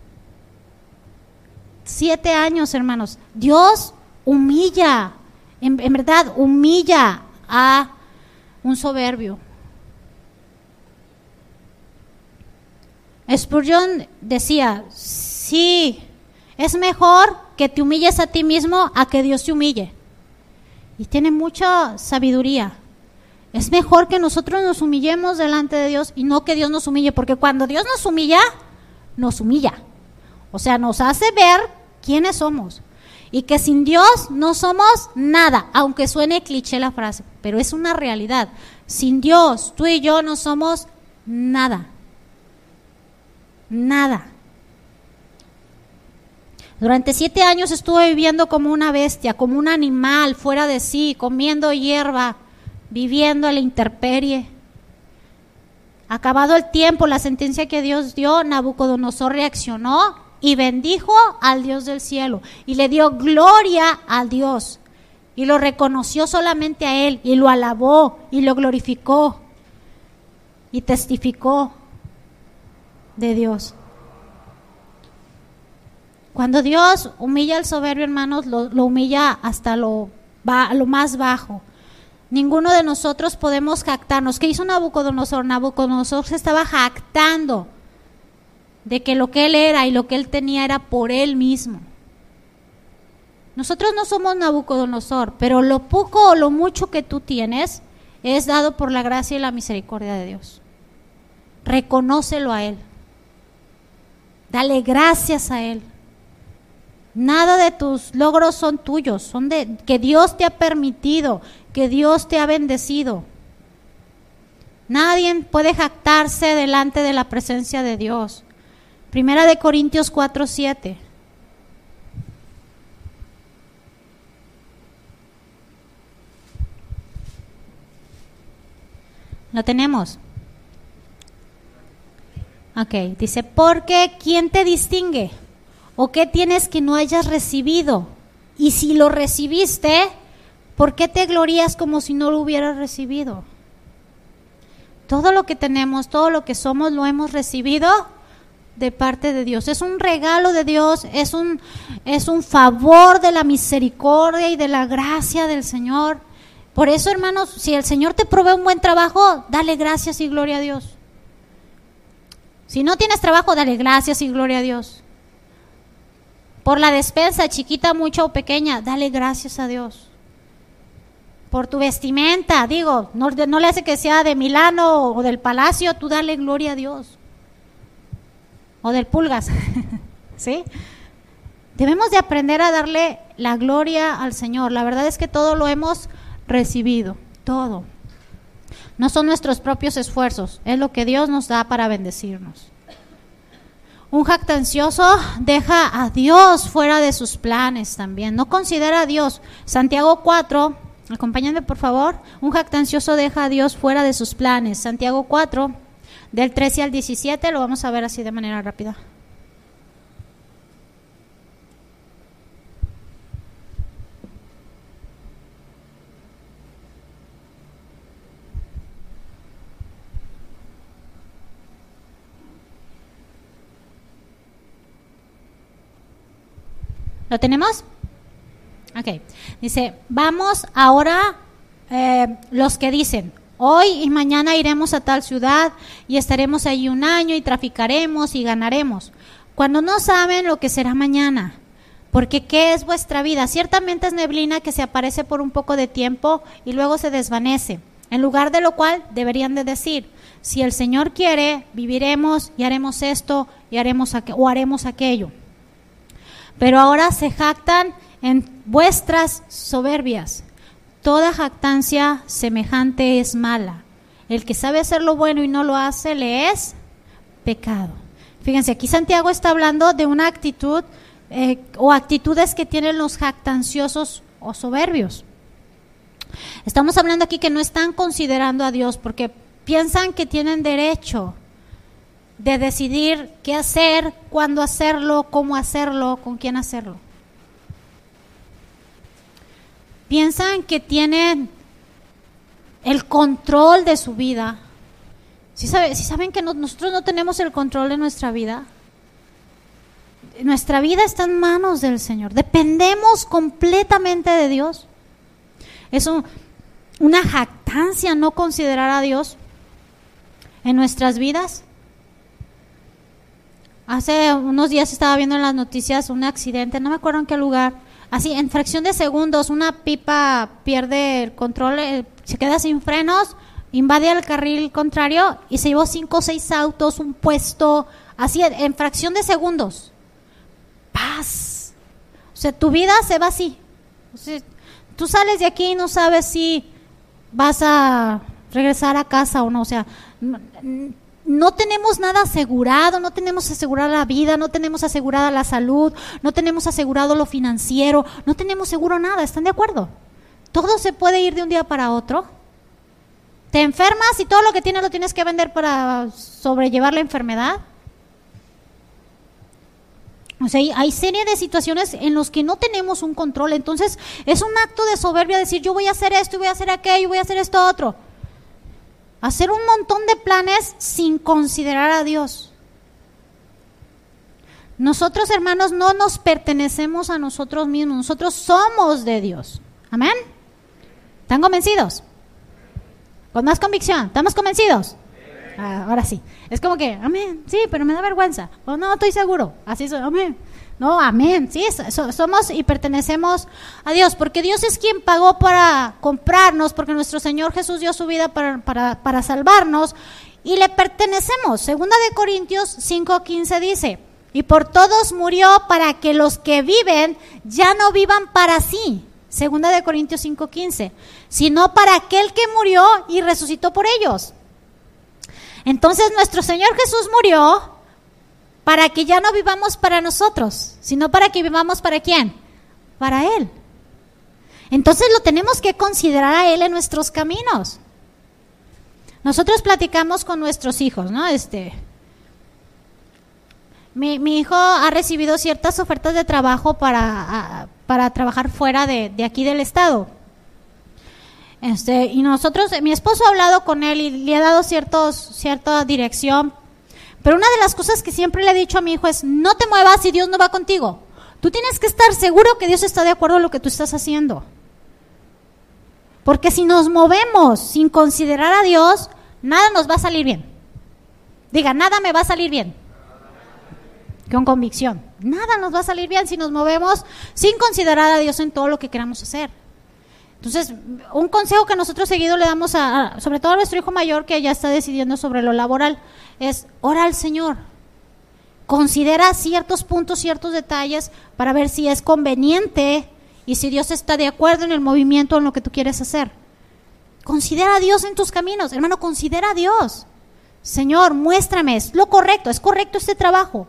Siete años, hermanos. Dios humilla, en, en verdad, humilla a un soberbio. Spurgeon decía, sí, es mejor que te humilles a ti mismo a que Dios te humille. Y tiene mucha sabiduría. Es mejor que nosotros nos humillemos delante de Dios y no que Dios nos humille, porque cuando Dios nos humilla, nos humilla. O sea, nos hace ver quiénes somos. Y que sin Dios no somos nada, aunque suene cliché la frase, pero es una realidad. Sin Dios, tú y yo no somos nada. Nada. Durante siete años estuvo viviendo como una bestia, como un animal, fuera de sí, comiendo hierba, viviendo a la intemperie. Acabado el tiempo, la sentencia que Dios dio, Nabucodonosor reaccionó y bendijo al Dios del cielo y le dio gloria a Dios y lo reconoció solamente a él y lo alabó y lo glorificó y testificó de Dios. Cuando Dios humilla al soberbio, hermanos, lo, lo humilla hasta lo, ba, lo más bajo. Ninguno de nosotros podemos jactarnos. ¿Qué hizo Nabucodonosor? Nabucodonosor se estaba jactando de que lo que él era y lo que él tenía era por él mismo. Nosotros no somos Nabucodonosor, pero lo poco o lo mucho que tú tienes es dado por la gracia y la misericordia de Dios. Reconócelo a Él. Dale gracias a Él. Nada de tus logros son tuyos, son de que Dios te ha permitido, que Dios te ha bendecido. Nadie puede jactarse delante de la presencia de Dios. Primera de Corintios cuatro, siete. ¿Lo tenemos? Ok, dice, porque ¿quién te distingue? ¿O qué tienes que no hayas recibido? Y si lo recibiste, ¿por qué te glorías como si no lo hubieras recibido? Todo lo que tenemos, todo lo que somos, lo hemos recibido de parte de Dios. Es un regalo de Dios, es un, es un favor de la misericordia y de la gracia del Señor. Por eso, hermanos, si el Señor te provee un buen trabajo, dale gracias y gloria a Dios. Si no tienes trabajo, dale gracias y gloria a Dios. Por la despensa, chiquita, mucha o pequeña, dale gracias a Dios. Por tu vestimenta, digo, no, no le hace que sea de Milano o del Palacio, tú dale gloria a Dios. o del pulgas, ¿sí? Debemos de aprender a darle la gloria al Señor. La verdad es que todo lo hemos recibido, todo. No son nuestros propios esfuerzos, es lo que Dios nos da para bendecirnos. Un jactancioso deja a Dios fuera de sus planes también, no considera a Dios. Santiago cuatro, acompáñenme por favor. Un jactancioso deja a Dios fuera de sus planes. Santiago cuatro, del trece al diecisiete, lo vamos a ver así de manera rápida. ¿Lo tenemos? Ok. Dice, vamos ahora eh, los que dicen, hoy y mañana iremos a tal ciudad y estaremos allí un año y traficaremos y ganaremos, cuando no saben lo que será mañana. Porque ¿qué es vuestra vida? Ciertamente es neblina que se aparece por un poco de tiempo y luego se desvanece. En lugar de lo cual deberían de decir, si el Señor quiere, viviremos y haremos esto y haremos aqu- o haremos aquello. Pero ahora se jactan en vuestras soberbias. Toda jactancia semejante es mala. El que sabe hacer lo bueno y no lo hace, le es pecado. Fíjense, aquí Santiago está hablando de una actitud eh, o actitudes que tienen los jactanciosos o soberbios. Estamos hablando aquí que no están considerando a Dios porque piensan que tienen derecho de decidir qué hacer, cuándo hacerlo, cómo hacerlo, con quién hacerlo. Piensan que tienen el control de su vida. ¿Sí, sabe, sí saben que no, nosotros no tenemos el control de nuestra vida? Nuestra vida está en manos del Señor. Dependemos completamente de Dios. Es un, una jactancia no considerar a Dios en nuestras vidas. Hace unos días estaba viendo en las noticias un accidente, no me acuerdo en qué lugar, así en fracción de segundos una pipa pierde el control, eh, se queda sin frenos, invade el carril contrario y se llevó cinco o seis autos, un puesto, así en, en fracción de segundos. Paz. O sea, tu vida se va así. O sea, tú sales de aquí y no sabes si vas a regresar a casa o no, o sea, no, no tenemos nada asegurado, no tenemos asegurada la vida, no tenemos asegurada la salud, no tenemos asegurado lo financiero, no tenemos seguro nada, ¿están de acuerdo? Todo se puede ir de un día para otro. Te enfermas y todo lo que tienes lo tienes que vender para sobrellevar la enfermedad. O sea, hay, hay serie de situaciones en las que no tenemos un control, entonces es un acto de soberbia decir yo voy a hacer esto y voy a hacer aquello y voy a hacer esto otro. Hacer un montón de planes sin considerar a Dios. Nosotros, hermanos, no nos pertenecemos a nosotros mismos, nosotros somos de Dios. ¿Amén? ¿Están convencidos? Con más convicción, ¿estamos convencidos? Ah, ahora sí. Es como que, amén, sí, pero me da vergüenza. O no, estoy seguro. Así soy, amén. No, amén, sí, so, somos y pertenecemos a Dios, porque Dios es quien pagó para comprarnos, porque nuestro Señor Jesús dio su vida para, para, para salvarnos y le pertenecemos. Segunda de Corintios cinco quince dice, y por todos murió para que los que viven ya no vivan para sí. Segunda de Corintios cinco quince, sino para aquel que murió y resucitó por ellos. Entonces nuestro Señor Jesús murió para que ya no vivamos para nosotros, sino para que vivamos ¿para quién? Para Él. Entonces lo tenemos que considerar a Él en nuestros caminos. Nosotros platicamos con nuestros hijos, ¿no? Este, mi, mi hijo ha recibido ciertas ofertas de trabajo para, a, para trabajar fuera de, de aquí del estado. Este, y nosotros, mi esposo ha hablado con él y le ha dado ciertos, cierta dirección. Pero una de las cosas que siempre le he dicho a mi hijo es, no te muevas si Dios no va contigo. Tú tienes que estar seguro que Dios está de acuerdo en lo que tú estás haciendo. Porque si nos movemos sin considerar a Dios, nada nos va a salir bien. Diga, nada me va a salir bien. Con convicción. Nada nos va a salir bien si nos movemos sin considerar a Dios en todo lo que queramos hacer. Entonces, un consejo que nosotros seguido le damos a, a, sobre todo a nuestro hijo mayor que ya está decidiendo sobre lo laboral, es ora al Señor. Considera ciertos puntos, ciertos detalles para ver si es conveniente y si Dios está de acuerdo en el movimiento, en lo que tú quieres hacer. Considera a Dios en tus caminos, hermano, considera a Dios. Señor, muéstrame, es lo correcto, es correcto este trabajo.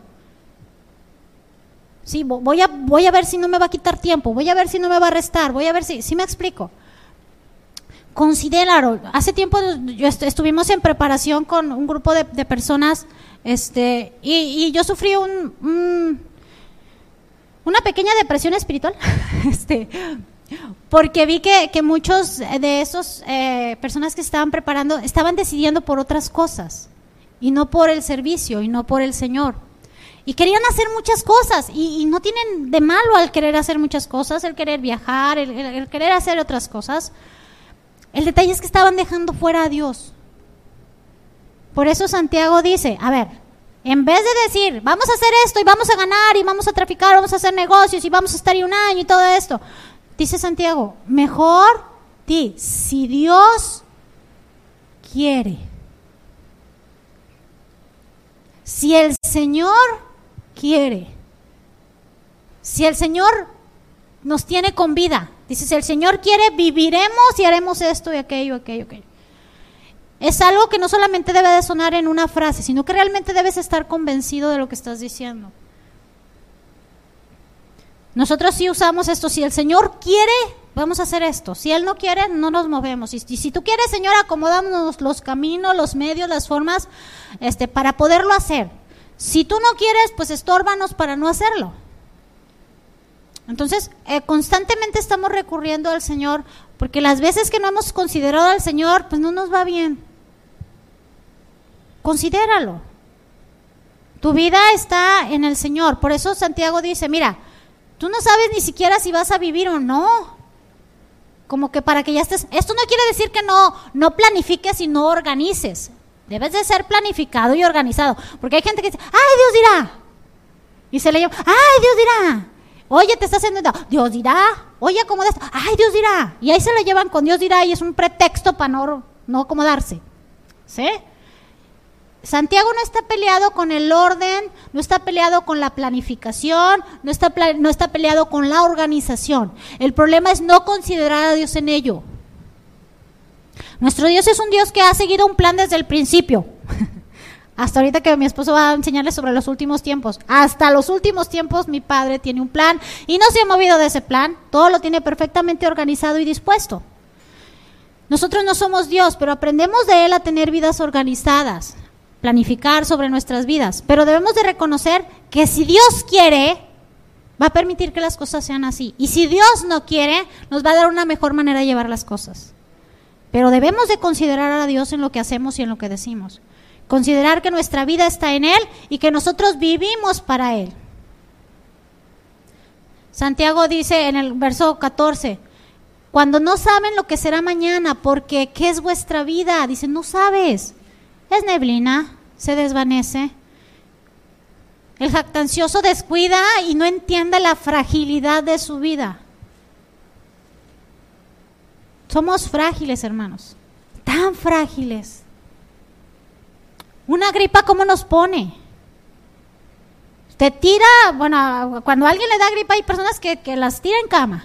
Sí, voy a, voy a ver si no me va a quitar tiempo, voy a ver si no me va a restar, voy a ver si, ¿sí me explico? Considéralo. Hace tiempo yo est- estuvimos en preparación con un grupo de, de personas, este, y, y yo sufrí un, un, una pequeña depresión espiritual, este, porque vi que, que muchos de esos eh, personas que estaban preparando estaban decidiendo por otras cosas y no por el servicio y no por el Señor. Y querían hacer muchas cosas y, y no tienen de malo al querer hacer muchas cosas, el querer viajar, el, el, el querer hacer otras cosas. El detalle es que estaban dejando fuera a Dios. Por eso Santiago dice, a ver, en vez de decir, vamos a hacer esto y vamos a ganar y vamos a traficar, vamos a hacer negocios y vamos a estar ahí un año y todo esto, dice Santiago, mejor di, si Dios quiere, si el Señor quiere, si el Señor nos tiene con vida, dice, si el Señor quiere, viviremos y haremos esto y aquello, aquello, aquello. Es algo que no solamente debe de sonar en una frase, sino que realmente debes estar convencido de lo que estás diciendo. Nosotros sí usamos esto, si el Señor quiere, vamos a hacer esto, si Él no quiere, no nos movemos. Y, y si tú quieres, Señor, acomodamos los caminos, los medios, las formas, este, para poderlo hacer. Si tú no quieres, pues estórbanos para no hacerlo. Entonces, eh, constantemente estamos recurriendo al Señor, porque las veces que no hemos considerado al Señor, pues no nos va bien. Considéralo. Tu vida está en el Señor. Por eso Santiago dice, mira, tú no sabes ni siquiera si vas a vivir o no. Como que para que ya estés... Esto no quiere decir que no, no planifiques y no organices. Debes de ser planificado y organizado. Porque hay gente que dice, ¡ay, Dios dirá! Y se le llama, ¡ay, Dios dirá! Oye, te estás haciendo, Dios dirá, oye, acomoda esto, ay, Dios dirá. Y ahí se lo llevan con Dios dirá y es un pretexto para no, no acomodarse. ¿Sí? Santiago no está peleado con el orden, no está peleado con la planificación, no está, no está peleado con la organización. El problema es no considerar a Dios en ello. Nuestro Dios es un Dios que ha seguido un plan desde el principio. Hasta ahorita que mi esposo va a enseñarles sobre los últimos tiempos. Hasta los últimos tiempos mi padre tiene un plan y no se ha movido de ese plan. Todo lo tiene perfectamente organizado y dispuesto. Nosotros no somos Dios, pero aprendemos de Él a tener vidas organizadas, planificar sobre nuestras vidas. Pero debemos de reconocer que si Dios quiere, va a permitir que las cosas sean así. Y si Dios no quiere, nos va a dar una mejor manera de llevar las cosas. Pero debemos de considerar a Dios en lo que hacemos y en lo que decimos. Considerar que nuestra vida está en Él y que nosotros vivimos para Él. Santiago dice en el verso catorce, cuando no saben lo que será mañana, porque ¿qué es vuestra vida? Dice, no sabes, es neblina, se desvanece. El jactancioso descuida y no entiende la fragilidad de su vida. Somos frágiles, hermanos, tan frágiles. Una gripa, ¿cómo nos pone? Te tira, bueno, cuando a alguien le da gripa hay personas que, que las tira en cama.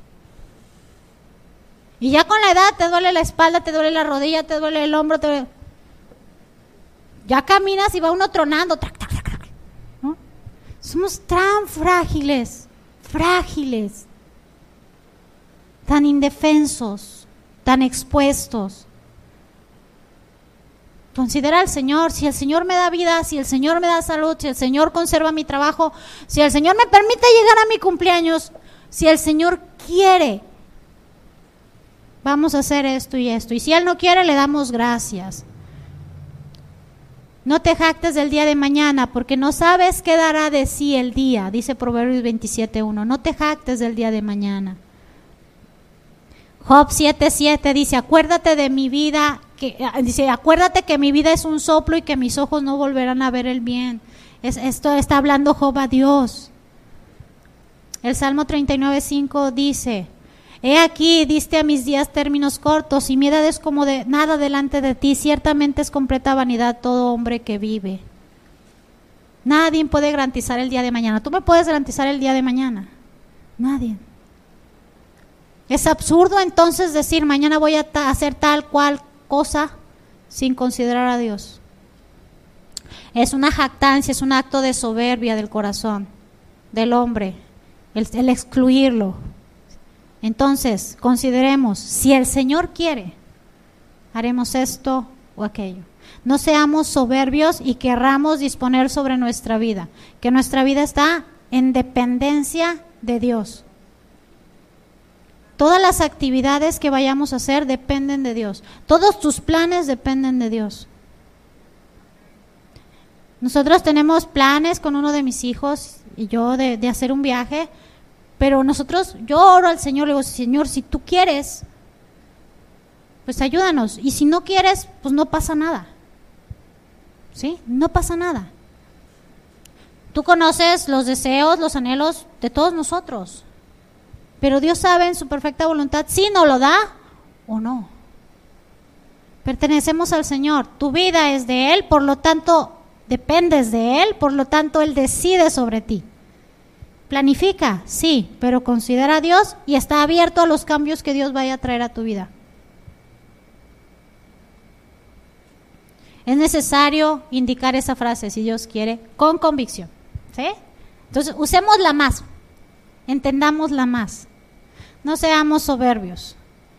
Y ya con la edad te duele la espalda, te duele la rodilla, te duele el hombro, te duele... Ya caminas y va uno tronando. Trac, trac, trac, trac, ¿no? Somos tan frágiles, frágiles, tan indefensos, tan expuestos. Considera al Señor, si el Señor me da vida, si el Señor me da salud, si el Señor conserva mi trabajo, si el Señor me permite llegar a mi cumpleaños, si el Señor quiere, vamos a hacer esto y esto. Y si Él no quiere, le damos gracias. No te jactes del día de mañana, porque no sabes qué dará de sí el día, dice Proverbios veintisiete uno. No te jactes del día de mañana. Job siete siete dice, acuérdate de mi vida, que, dice, acuérdate que mi vida es un soplo y que mis ojos no volverán a ver el bien. Es, esto está hablando Job a Dios. El Salmo treinta y nueve cinco dice, he aquí, diste a mis días términos cortos y mi edad es como de nada delante de ti, ciertamente es completa vanidad todo hombre que vive. Nadie puede garantizar el día de mañana. ¿Tú me puedes garantizar el día de mañana? Nadie. Es absurdo entonces decir mañana voy a ta- hacer tal cual cosa sin considerar a Dios. Es una jactancia, es un acto de soberbia del corazón del hombre, el, el excluirlo. Entonces, consideremos, si el Señor quiere, haremos esto o aquello. No seamos soberbios y querramos disponer sobre nuestra vida, que nuestra vida está en dependencia de Dios. Todas las actividades que vayamos a hacer dependen de Dios. Todos tus planes dependen de Dios. Nosotros tenemos planes con uno de mis hijos y yo de, de hacer un viaje, pero nosotros, yo oro al Señor, le digo, Señor, si tú quieres, pues ayúdanos. Y si no quieres, pues no pasa nada. ¿Sí? No pasa nada. Tú conoces los deseos, los anhelos de todos nosotros. Pero Dios sabe en su perfecta voluntad si nos lo da o no. Pertenecemos al Señor. Tu vida es de Él, por lo tanto, dependes de Él, por lo tanto, Él decide sobre ti. Planifica, sí, pero considera a Dios y está abierto a los cambios que Dios vaya a traer a tu vida. Es necesario indicar esa frase, si Dios quiere, con convicción. ¿Sí? Entonces, usémosla más, entendámosla más. No seamos soberbios.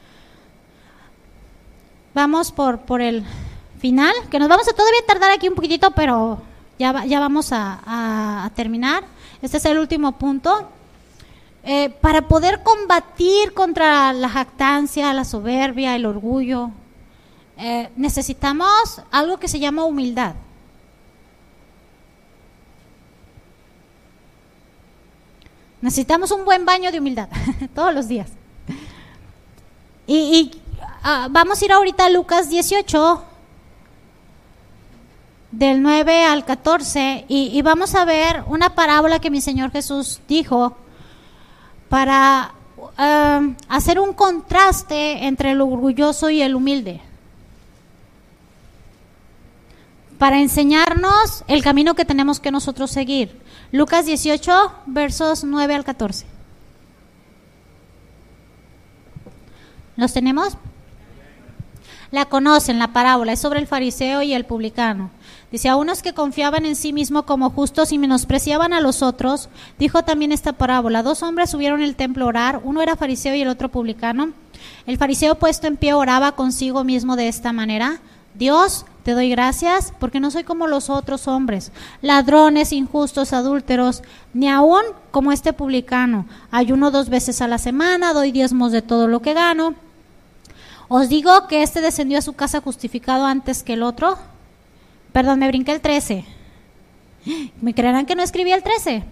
Vamos por, por el final, que nos vamos a todavía tardar aquí un poquitito, pero ya, ya vamos a, a, a terminar. Este es el último punto. Eh, para poder combatir contra la jactancia, la soberbia, el orgullo, eh, necesitamos algo que se llama humildad. Necesitamos un buen baño de humildad todos los días. Y, y uh, vamos a ir ahorita a Lucas dieciocho, del nueve al catorce, y, y vamos a ver una parábola que mi Señor Jesús dijo para uh, hacer un contraste entre el orgulloso y el humilde, para enseñarnos el camino que tenemos que nosotros seguir. Lucas dieciocho, versos nueve al catorce. ¿Los tenemos? La conocen, la parábola, es sobre el fariseo y el publicano. Dice, a unos que confiaban en sí mismos como justos y menospreciaban a los otros, dijo también esta parábola. Dos hombres subieron al templo a orar, uno era fariseo y el otro publicano. El fariseo puesto en pie oraba consigo mismo de esta manera: Dios, te doy gracias porque no soy como los otros hombres, ladrones, injustos, adúlteros, ni aún como este publicano. Ayuno dos veces a la semana, doy diezmos de todo lo que gano. Os digo que este descendió a su casa justificado antes que el otro. Perdón, me brinqué el trece. ¿Me creerán que no escribí el trece?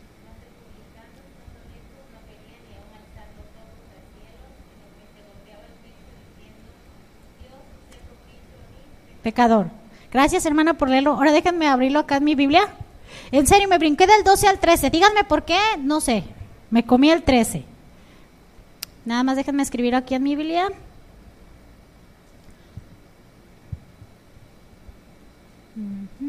Pecador. Gracias, hermana, por leerlo. Ahora déjenme abrirlo acá en mi Biblia. En serio, me brinqué del doce al trece. Díganme por qué, no sé. Me comí el trece. Nada más déjenme escribir aquí en mi Biblia. Uh-huh.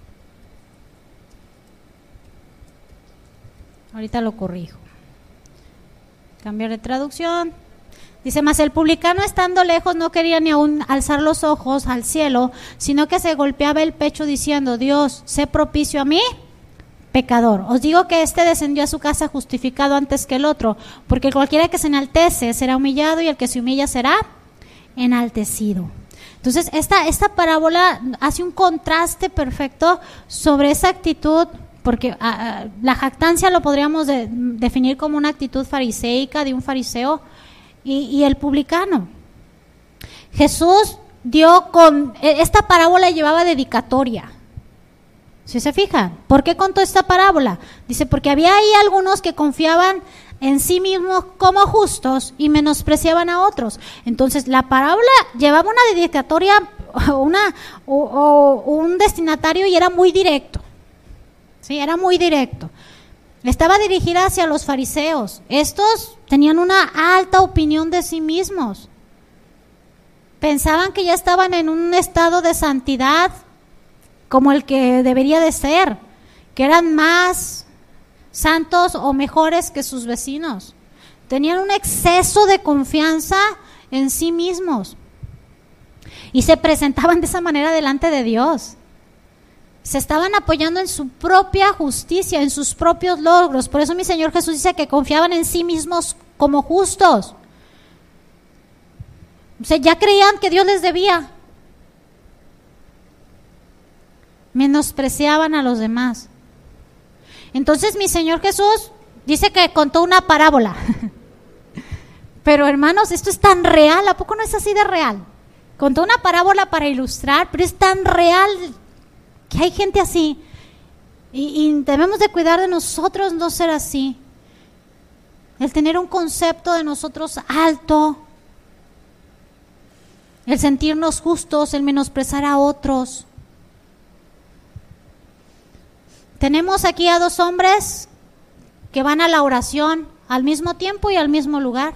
Ahorita lo corrijo. Cambiar de traducción. Dice, mas el publicano estando lejos no quería ni aún alzar los ojos al cielo, sino que se golpeaba el pecho diciendo: Dios, sé propicio a mí, pecador. Os digo que este descendió a su casa justificado antes que el otro, porque cualquiera que se enaltece será humillado y el que se humilla será enaltecido. Entonces, esta, esta parábola hace un contraste perfecto sobre esa actitud, porque uh, la jactancia lo podríamos de, definir como una actitud fariseica de un fariseo, y, y el publicano. Jesús dio con, esta parábola llevaba dedicatoria. ¿Sí se fijan? ¿Por qué contó esta parábola? Dice, porque había ahí algunos que confiaban en sí mismos como justos y menospreciaban a otros. Entonces la parábola llevaba una dedicatoria, una, o, o un destinatario, y era muy directo. Sí, era muy directo. Estaba dirigida hacia los fariseos. Estos tenían una alta opinión de sí mismos. Pensaban que ya estaban en un estado de santidad como el que debería de ser. que eran más santos o mejores que sus vecinos. Tenían un exceso de confianza en sí mismos y se presentaban de esa manera delante de Dios. Se estaban apoyando en su propia justicia, en sus propios logros. Por eso mi Señor Jesús dice que confiaban en sí mismos como justos. O sea, ya creían que Dios les debía. Menospreciaban a los demás. Entonces mi Señor Jesús dice que contó una parábola. Pero hermanos, esto es tan real, ¿a poco no es así de real? Contó una parábola para ilustrar, pero es tan real que hay gente así. Y, y debemos de cuidar de nosotros no ser así. El tener un concepto de nosotros alto, el sentirnos justos, el menospreciar a otros. Tenemos aquí a dos hombres que van a la oración al mismo tiempo y al mismo lugar.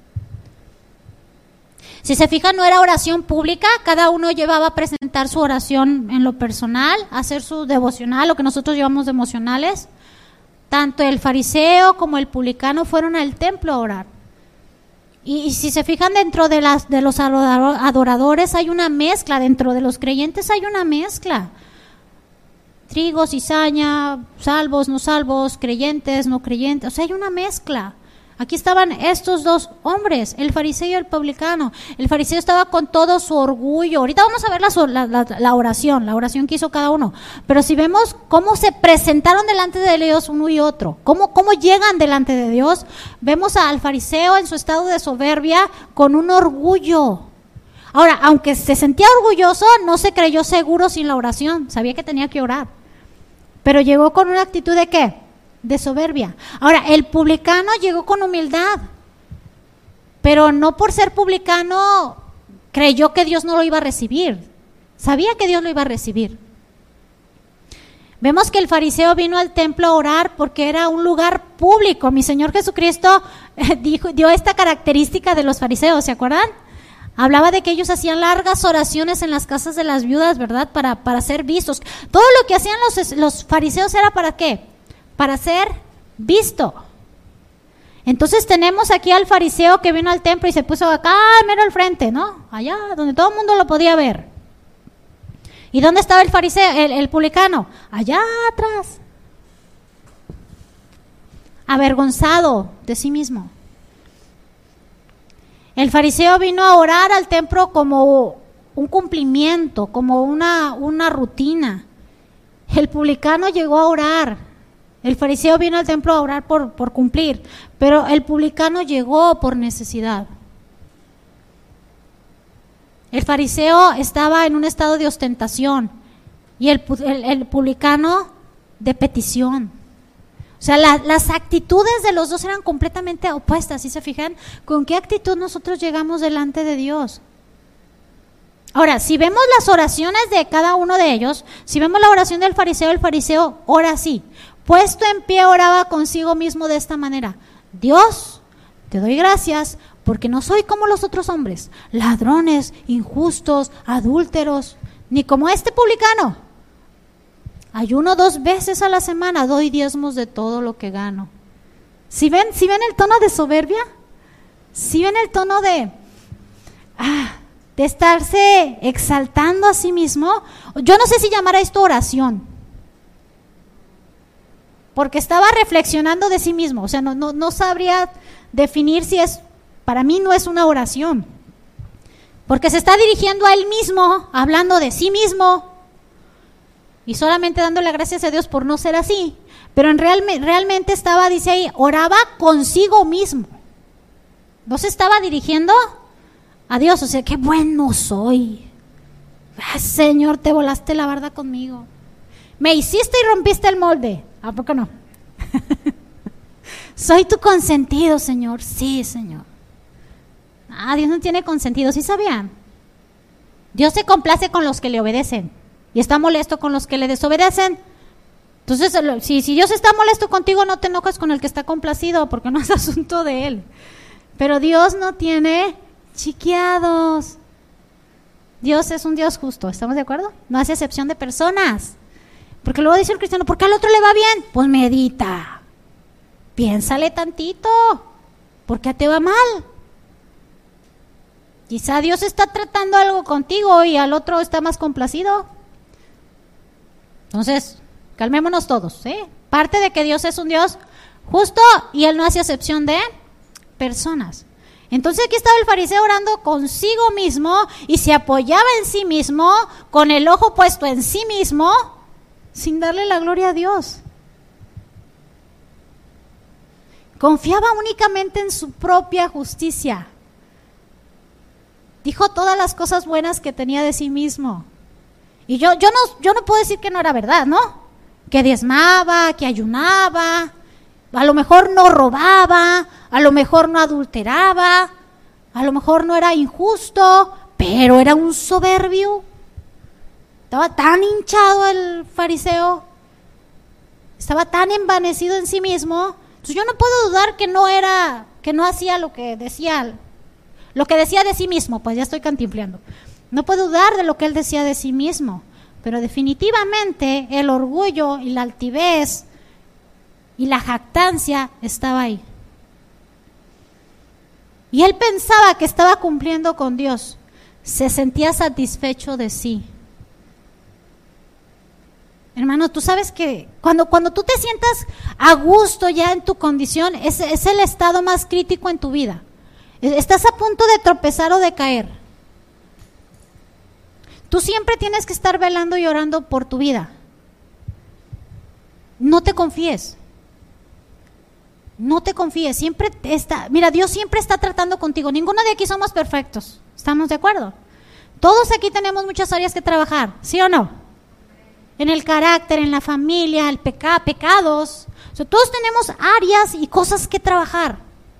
Si se fijan, no era oración pública, cada uno llevaba a presentar su oración en lo personal, hacer su devocional, lo que nosotros llamamos devocionales. Tanto el fariseo como el publicano fueron al templo a orar. Y, y si se fijan, dentro de, las, de los adoradores hay una mezcla, dentro de los creyentes hay una mezcla. Trigo, cizaña, salvos, no salvos, creyentes, no creyentes, o sea, hay una mezcla. Aquí estaban estos dos hombres, el fariseo y el publicano. El fariseo estaba con todo su orgullo. Ahorita vamos a ver la, la, la oración, la oración que hizo cada uno. Pero si vemos cómo se presentaron delante de Dios uno y otro, cómo, cómo llegan delante de Dios, vemos al fariseo en su estado de soberbia con un orgullo. Ahora, aunque se sentía orgulloso, no se creyó seguro sin la oración. Sabía que tenía que orar. Pero llegó con una actitud de ¿qué? De soberbia. Ahora, el publicano llegó con humildad, pero no por ser publicano creyó que Dios no lo iba a recibir. Sabía que Dios lo iba a recibir. Vemos que el fariseo vino al templo a orar porque era un lugar público. Mi Señor Jesucristo dijo, dio esta característica de los fariseos, ¿se acuerdan? Hablaba de que ellos hacían largas oraciones en las casas de las viudas, ¿verdad? Para, para ser vistos. Todo lo que hacían los, los fariseos era ¿para qué? Para ser visto. Entonces tenemos aquí al fariseo que vino al templo y se puso acá, mero al frente, ¿no? Allá, donde todo el mundo lo podía ver. ¿Y dónde estaba el fariseo, el, el publicano? Allá atrás. Avergonzado de sí mismo. El fariseo vino a orar al templo como un cumplimiento, como una, una rutina. El publicano llegó a orar. El fariseo vino al templo a orar por, por cumplir, pero el publicano llegó por necesidad. El fariseo estaba en un estado de ostentación y el, el, el publicano de petición. O sea, la, las actitudes de los dos eran completamente opuestas. ¿Sí se fijan? ¿Con qué actitud nosotros llegamos delante de Dios? Ahora, si vemos las oraciones de cada uno de ellos, si vemos la oración del fariseo, el fariseo ora así. Puesto en pie oraba consigo mismo de esta manera: Dios, te doy gracias porque no soy como los otros hombres, ladrones, injustos, adúlteros, ni como este publicano. Ayuno dos veces a la semana, doy diezmos de todo lo que gano. ¿Sí ven, sí ven el tono de soberbia? ¿Sí ven el tono de, ah, de estarse exaltando a sí mismo? Yo no sé si llamar a esto oración, porque estaba reflexionando de sí mismo. O sea, no, no, no sabría definir si es, para mí no es una oración, porque se está dirigiendo a él mismo, hablando de sí mismo, y solamente dándole gracias a Dios por no ser así. Pero en real, realmente estaba, dice ahí, oraba consigo mismo. No se estaba dirigiendo a Dios. O sea, qué bueno soy. Ah, Señor, te volaste la barda conmigo. Me hiciste y rompiste el molde. ¿A poco no? Soy tu consentido, Señor. Sí, Señor. Ah, Dios no tiene consentido. ¿Sí sabían? Dios se complace con los que le obedecen y está molesto con los que le desobedecen. Entonces, si, si Dios está molesto contigo, no te enojes con el que está complacido, porque no es asunto de él. Pero Dios no tiene chiqueados. Dios es un Dios justo, ¿estamos de acuerdo? No hace excepción de personas. Porque luego dice el cristiano, ¿por qué al otro le va bien? Pues medita, piénsale tantito, ¿por qué te va mal? Quizá Dios está tratando algo contigo y al otro está más complacido. Entonces, calmémonos todos, ¿eh? Parte de que Dios es un Dios justo y Él no hace acepción de personas. Entonces aquí estaba el fariseo orando consigo mismo y se apoyaba en sí mismo, con el ojo puesto en sí mismo, sin darle la gloria a Dios. Confiaba únicamente en su propia justicia. Dijo todas las cosas buenas que tenía de sí mismo. Y yo, yo, no, yo no puedo decir que no era verdad, ¿no? Que diezmaba, que ayunaba, a lo mejor no robaba, a lo mejor no adulteraba, a lo mejor no era injusto, pero era un soberbio. Estaba tan hinchado el fariseo, estaba tan envanecido en sí mismo. Entonces yo no puedo dudar que no era, que no hacía lo que decía, lo que decía de sí mismo, pues ya estoy cantinfleando. No puedo dudar de lo que él decía de sí mismo, pero definitivamente el orgullo y la altivez y la jactancia estaba ahí. Y él pensaba que estaba cumpliendo con Dios, se sentía satisfecho de sí. Hermano, tú sabes que cuando, cuando tú te sientas a gusto ya en tu condición, es, es el estado más crítico en tu vida. Estás a punto de tropezar o de caer. Tú siempre tienes que estar velando y orando por tu vida. No te confíes. No te confíes. Siempre está, mira, Dios siempre está tratando contigo. Ninguno de aquí somos perfectos. ¿Estamos de acuerdo? Todos aquí tenemos muchas áreas que trabajar, ¿sí o no? En el carácter, en la familia, el peca, pecados. O sea, todos tenemos áreas y cosas que trabajar.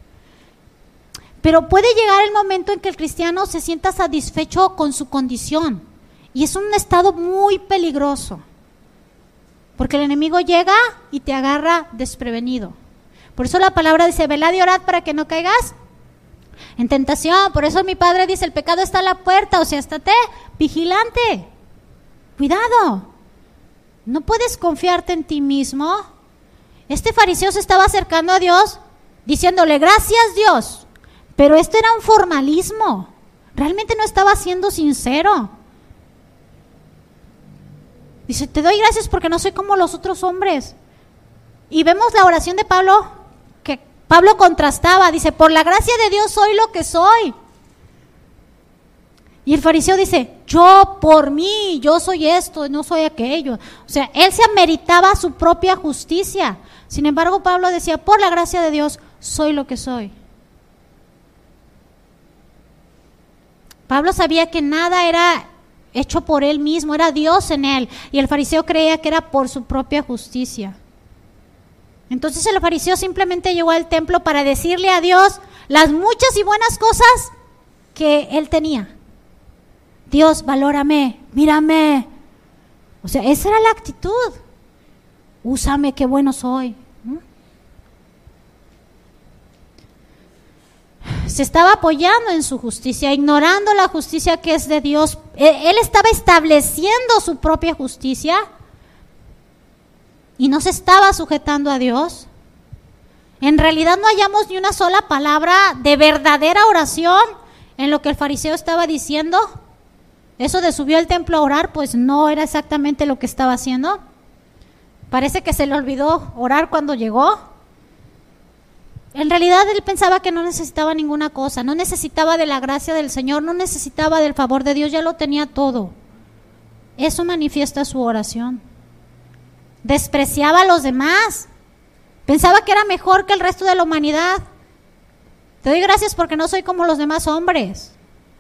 Pero puede llegar el momento en que el cristiano se sienta satisfecho con su condición. Y es un estado muy peligroso. Porque el enemigo llega y te agarra desprevenido. Por eso la palabra dice, velad y orad para que no caigas en tentación. Por eso mi padre dice, el pecado está a la puerta. O sea, estate vigilante. Cuidado. No puedes confiarte en ti mismo. Este fariseo se estaba acercando a Dios diciéndole, gracias Dios. Pero esto era un formalismo. Realmente no estaba siendo sincero. Dice, te doy gracias porque no soy como los otros hombres. Y vemos la oración de Pablo, que Pablo contrastaba. Dice, por la gracia de Dios soy lo que soy. Y el fariseo dice, yo por mí, yo soy esto, no soy aquello. O sea, él se ameritaba su propia justicia. Sin embargo, Pablo decía, por la gracia de Dios soy lo que soy. Pablo sabía que nada era hecho por él mismo, era Dios en él, y el fariseo creía que era por su propia justicia. Entonces el fariseo simplemente llegó al templo para decirle a Dios las muchas y buenas cosas que él tenía. Dios, valórame, mírame. O sea, esa era la actitud. Úsame, qué bueno soy. Se estaba apoyando en su justicia, ignorando la justicia que es de Dios. Él estaba estableciendo su propia justicia y no se estaba sujetando a Dios. En realidad no hallamos ni una sola palabra de verdadera oración en lo que el fariseo estaba diciendo. Eso de subió al templo a orar, pues no era exactamente lo que estaba haciendo. Parece que se le olvidó orar cuando llegó. En realidad él pensaba que no necesitaba ninguna cosa, no necesitaba de la gracia del Señor, no necesitaba del favor de Dios, ya lo tenía todo. Eso manifiesta su oración. Despreciaba a los demás, pensaba que era mejor que el resto de la humanidad. Te doy gracias porque no soy como los demás hombres.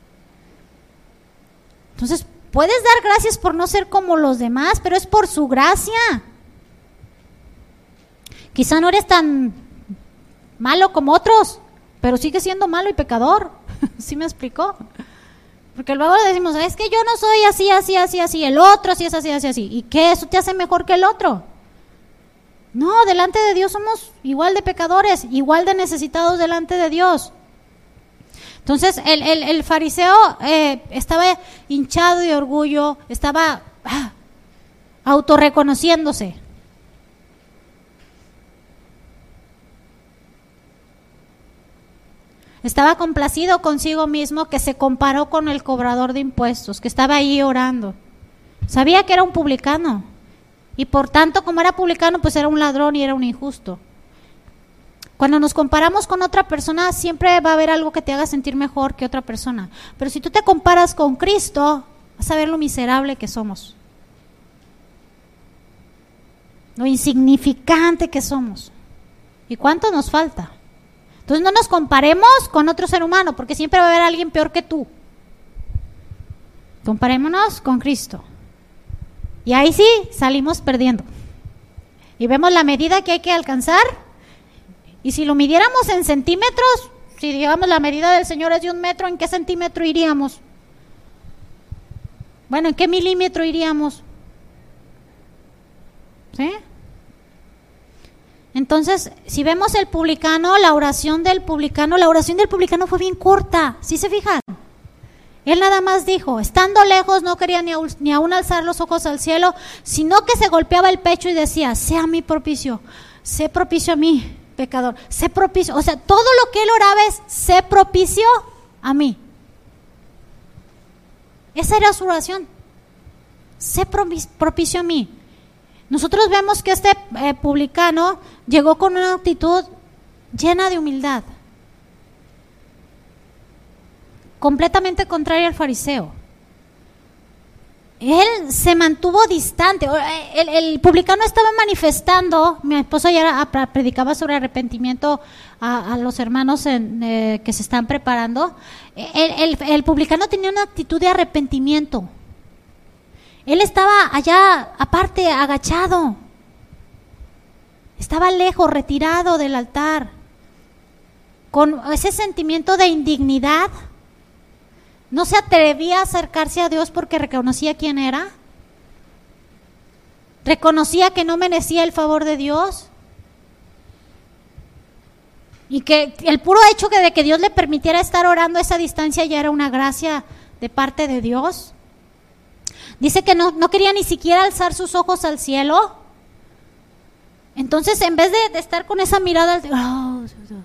Entonces, puedes dar gracias por no ser como los demás, pero es por su gracia. Quizá no eres tan malo como otros, pero sigue siendo malo y pecador. ¿Sí me explicó? Porque luego le decimos, es que yo no soy así, así, así, así, el otro sí es así, así, así. ¿Y qué? ¿Eso te hace mejor que el otro? No, delante de Dios somos igual de pecadores, igual de necesitados delante de Dios. Entonces el, el, el fariseo eh, estaba hinchado de orgullo, estaba ah, autorreconociéndose. Estaba complacido consigo mismo, que se comparó con el cobrador de impuestos, que estaba ahí orando. Sabía que era un publicano y por tanto, como era publicano, pues era un ladrón y era un injusto. Cuando nos comparamos con otra persona, siempre va a haber algo que te haga sentir mejor que otra persona. Pero si tú te comparas con Cristo, vas a ver lo miserable que somos, lo insignificante que somos y cuánto nos falta. Entonces no nos comparemos con otro ser humano, porque siempre va a haber alguien peor que tú. Comparémonos con Cristo. Y ahí sí salimos perdiendo. Y vemos la medida que hay que alcanzar. Y si lo midiéramos en centímetros, si digamos la medida del Señor es de un metro, ¿en qué centímetro iríamos? Bueno, ¿en qué milímetro iríamos? ¿Sí? Entonces, si vemos el publicano, la oración del publicano, la oración del publicano fue bien corta, ¿sí se fijan? Él nada más dijo, estando lejos, no quería ni, aún, ni aún alzar los ojos al cielo, sino que se golpeaba el pecho y decía, sea mi propicio, sé propicio a mí, pecador, sé propicio, o sea, todo lo que él oraba es, sé propicio a mí. Esa era su oración, sé propicio a mí. Nosotros vemos que este eh, publicano llegó con una actitud llena de humildad, completamente contraria al fariseo. Él se mantuvo distante. El, el publicano estaba manifestando, mi esposo ya predicaba sobre arrepentimiento a, a los hermanos en, eh, que se están preparando. El, el, el publicano tenía una actitud de arrepentimiento. Él estaba allá, aparte, agachado. Estaba lejos, retirado del altar. Con ese sentimiento de indignidad. No se atrevía a acercarse a Dios porque reconocía quién era. Reconocía que no merecía el favor de Dios. Y que el puro hecho de que Dios le permitiera estar orando a esa distancia ya era una gracia de parte de Dios. Dice que no, no quería ni siquiera alzar sus ojos al cielo. Entonces, en vez de, de estar con esa mirada, oh,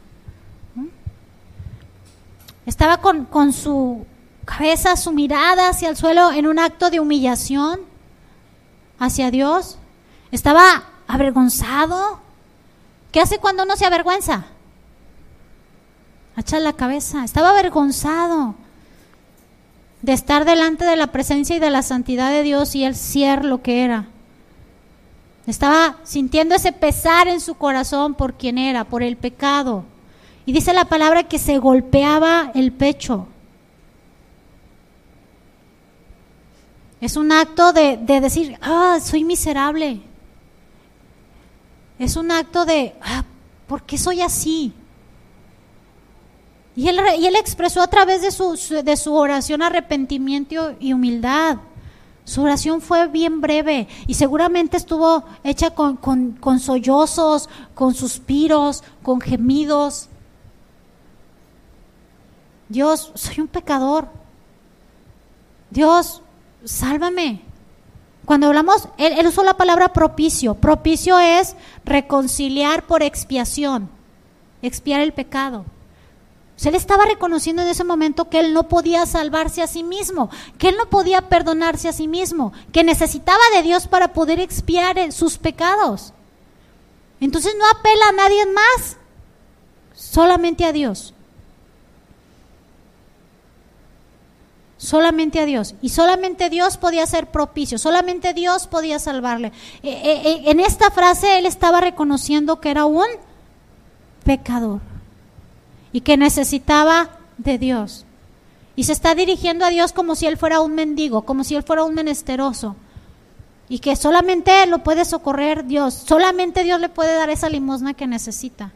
estaba con, con su cabeza, su mirada hacia el suelo en un acto de humillación hacia Dios. Estaba avergonzado. ¿Qué hace cuando uno se avergüenza? Acha la cabeza. Estaba avergonzado de estar delante de la presencia y de la santidad de Dios y él ser lo que era. Estaba sintiendo ese pesar en su corazón por quien era, por el pecado. Y dice la palabra que se golpeaba el pecho. Es un acto de, de decir, ah, soy miserable. Es un acto de, ah, ¿por qué soy así? Y él, y él expresó a través de su, de su oración arrepentimiento y humildad. Su oración fue bien breve y seguramente estuvo hecha con, con, con sollozos, con suspiros, con gemidos. Dios, soy un pecador. Dios, sálvame. Cuando hablamos, él, él usó la palabra propicio. Propicio es reconciliar por expiación, expiar el pecado. O sea, él estaba reconociendo en ese momento que él no podía salvarse a sí mismo, que él no podía perdonarse a sí mismo, que necesitaba de Dios para poder expiar sus pecados. Entonces no apela a nadie más, solamente a Dios. Solamente a Dios. Y solamente Dios podía ser propicio, solamente Dios podía salvarle. Eh, eh, en esta frase él estaba reconociendo que era un pecador y que necesitaba de Dios. Y se está dirigiendo a Dios como si él fuera un mendigo, como si él fuera un menesteroso. Y que solamente lo puede socorrer Dios, solamente Dios le puede dar esa limosna que necesita.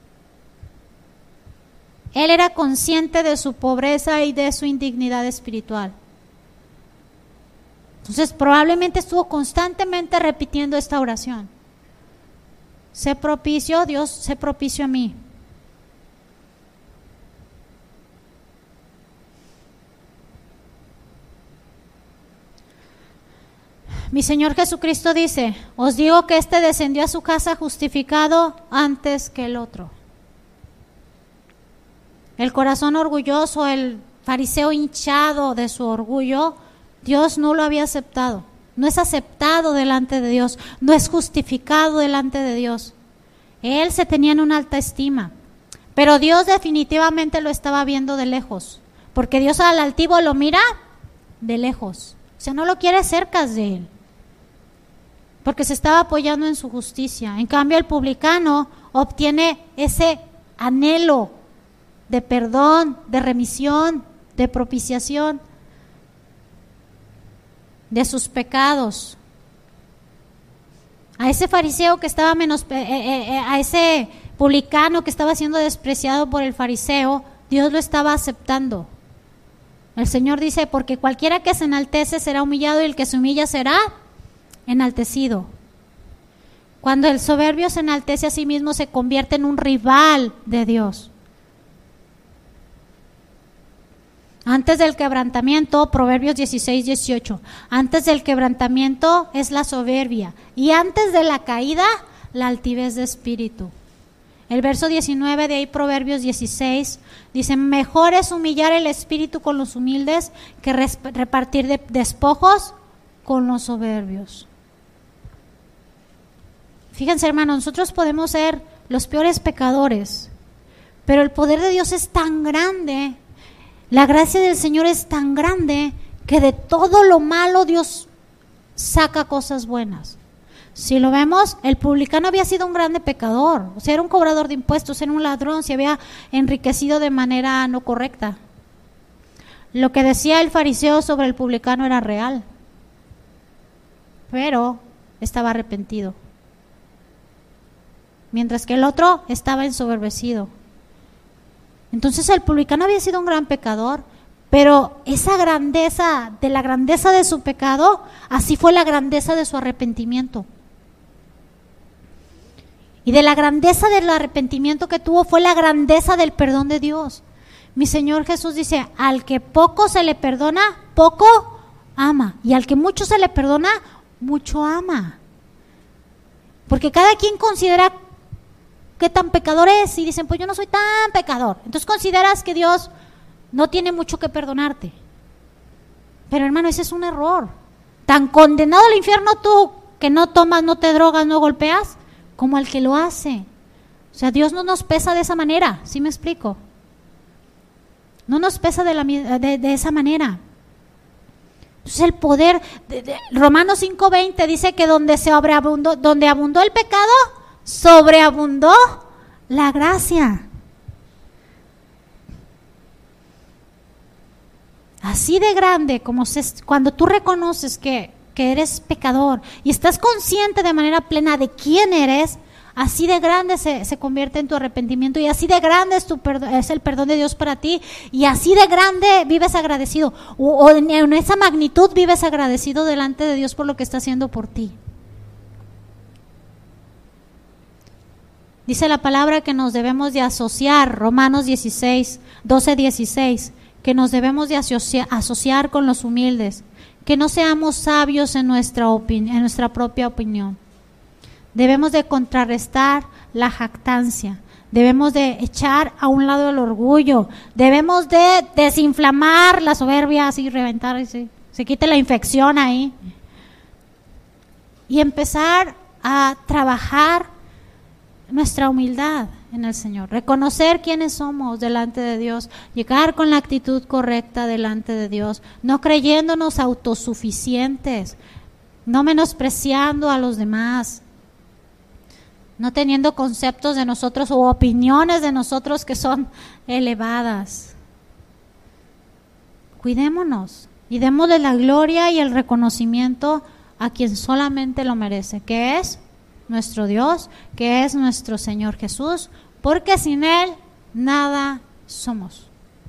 Él era consciente de su pobreza y de su indignidad espiritual. Entonces probablemente estuvo constantemente repitiendo esta oración. Sé propicio, Dios, sé propicio a mí. Mi Señor Jesucristo dice, os digo que este descendió a su casa justificado antes que el otro. El corazón orgulloso, el fariseo hinchado de su orgullo, Dios no lo había aceptado. No es aceptado delante de Dios, no es justificado delante de Dios. Él se tenía en una alta estima, pero Dios definitivamente lo estaba viendo de lejos, porque Dios al altivo lo mira de lejos, o sea, no lo quiere cerca de él, porque se estaba apoyando en su justicia. En cambio, el publicano obtiene ese anhelo de perdón, de remisión, de propiciación de sus pecados. A ese fariseo que estaba menos, eh, eh, a ese publicano que estaba siendo despreciado por el fariseo, Dios lo estaba aceptando. El Señor dice, porque cualquiera que se enaltece será humillado y el que se humilla será enaltecido. Cuando el soberbio se enaltece a sí mismo, se convierte en un rival de Dios. Antes del quebrantamiento, Proverbios dieciséis, dieciocho, antes del quebrantamiento es la soberbia y antes de la caída, la altivez de espíritu. El verso diecinueve de ahí, Proverbios dieciséis, dice, mejor es humillar el espíritu con los humildes que repartir de despojos con los soberbios. Fíjense, hermanos, nosotros podemos ser los peores pecadores, pero el poder de Dios es tan grande, la gracia del Señor es tan grande, que de todo lo malo Dios saca cosas buenas. Si lo vemos, el publicano había sido un grande pecador, o sea, era un cobrador de impuestos, era un ladrón, se había enriquecido de manera no correcta. Lo que decía el fariseo sobre el publicano era real, pero estaba arrepentido, mientras que el otro estaba ensoberbecido. Entonces el publicano había sido un gran pecador, pero esa grandeza, de la grandeza de su pecado, así fue la grandeza de su arrepentimiento. Y de la grandeza del arrepentimiento que tuvo fue la grandeza del perdón de Dios. Mi Señor Jesús dice, al que poco se le perdona, poco ama. Y al que mucho se le perdona, mucho ama. Porque cada quien considera qué tan pecador es y dicen, pues yo no soy tan pecador. Entonces consideras que Dios no tiene mucho que perdonarte. Pero hermano, ese es un error. Tan condenado al infierno tú, que no tomas, no te drogas, no golpeas, como al que lo hace. O sea, Dios no nos pesa de esa manera, ¿sí me explico? No nos pesa de, la, de, de esa manera. Entonces el poder, de, de, Romanos cinco veinte dice que donde, se sobreabundó, donde abundó el pecado, sobreabundó la gracia. Así de grande como se, cuando tú reconoces que, que eres pecador y estás consciente de manera plena de quién eres, así de grande se, se convierte en tu arrepentimiento y así de grande es, tu perdón, es el perdón de Dios para ti y así de grande vives agradecido o, o en, en esa magnitud vives agradecido delante de Dios por lo que está haciendo por ti. Dice la palabra que nos debemos de asociar, Romanos dieciséis, doce, dieciséis, que nos debemos de asociar, asociar con los humildes, que no seamos sabios en nuestra, opin- en nuestra propia opinión. Debemos de contrarrestar la jactancia, debemos de echar a un lado el orgullo, debemos de desinflamar la soberbia, así reventar, y se, se quite la infección ahí, y empezar a trabajar nuestra humildad en el Señor, reconocer quiénes somos delante de Dios, llegar con la actitud correcta delante de Dios, no creyéndonos autosuficientes, no menospreciando a los demás, no teniendo conceptos de nosotros o opiniones de nosotros que son elevadas. Cuidémonos y démosle la gloria y el reconocimiento a quien solamente lo merece, que es nuestro Dios, que es nuestro Señor Jesús, porque sin Él nada somos.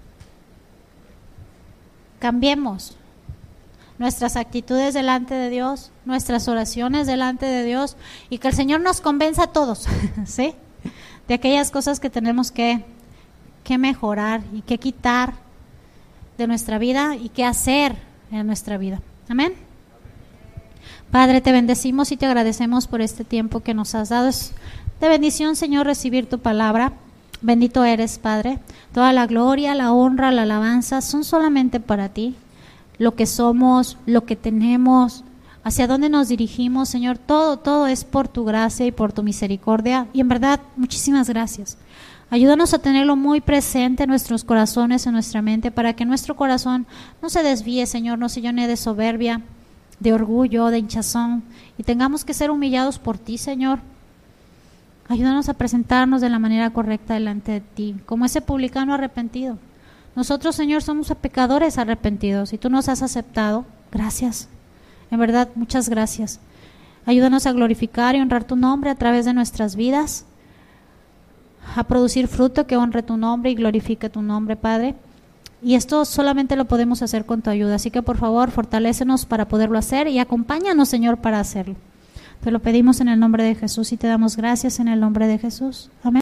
Cambiemos nuestras actitudes delante de Dios, nuestras oraciones delante de Dios, y que el Señor nos convenza a todos, ¿sí?, de aquellas cosas que tenemos que, que mejorar y que quitar de nuestra vida y que hacer en nuestra vida. Amén. Padre, te bendecimos y te agradecemos por este tiempo que nos has dado. Es de bendición, Señor, recibir tu palabra. Bendito eres, Padre. Toda la gloria, la honra, la alabanza son solamente para ti. Lo que somos, lo que tenemos, hacia dónde nos dirigimos, Señor, todo, todo es por tu gracia y por tu misericordia. Y en verdad, muchísimas gracias. Ayúdanos a tenerlo muy presente en nuestros corazones, en nuestra mente, para que nuestro corazón no se desvíe, Señor, no se llene de soberbia, de orgullo, de hinchazón, y tengamos que ser humillados por ti, Señor. Ayúdanos a presentarnos de la manera correcta delante de ti, como ese publicano arrepentido. Nosotros, Señor, somos pecadores arrepentidos y tú nos has aceptado. Gracias. En verdad, muchas gracias. Ayúdanos a glorificar y honrar tu nombre a través de nuestras vidas, a producir fruto que honre tu nombre y glorifique tu nombre, Padre. Y esto solamente lo podemos hacer con tu ayuda. Así que, por favor, fortalécenos para poderlo hacer y acompáñanos, Señor, para hacerlo. Te lo pedimos en el nombre de Jesús y te damos gracias en el nombre de Jesús. Amén.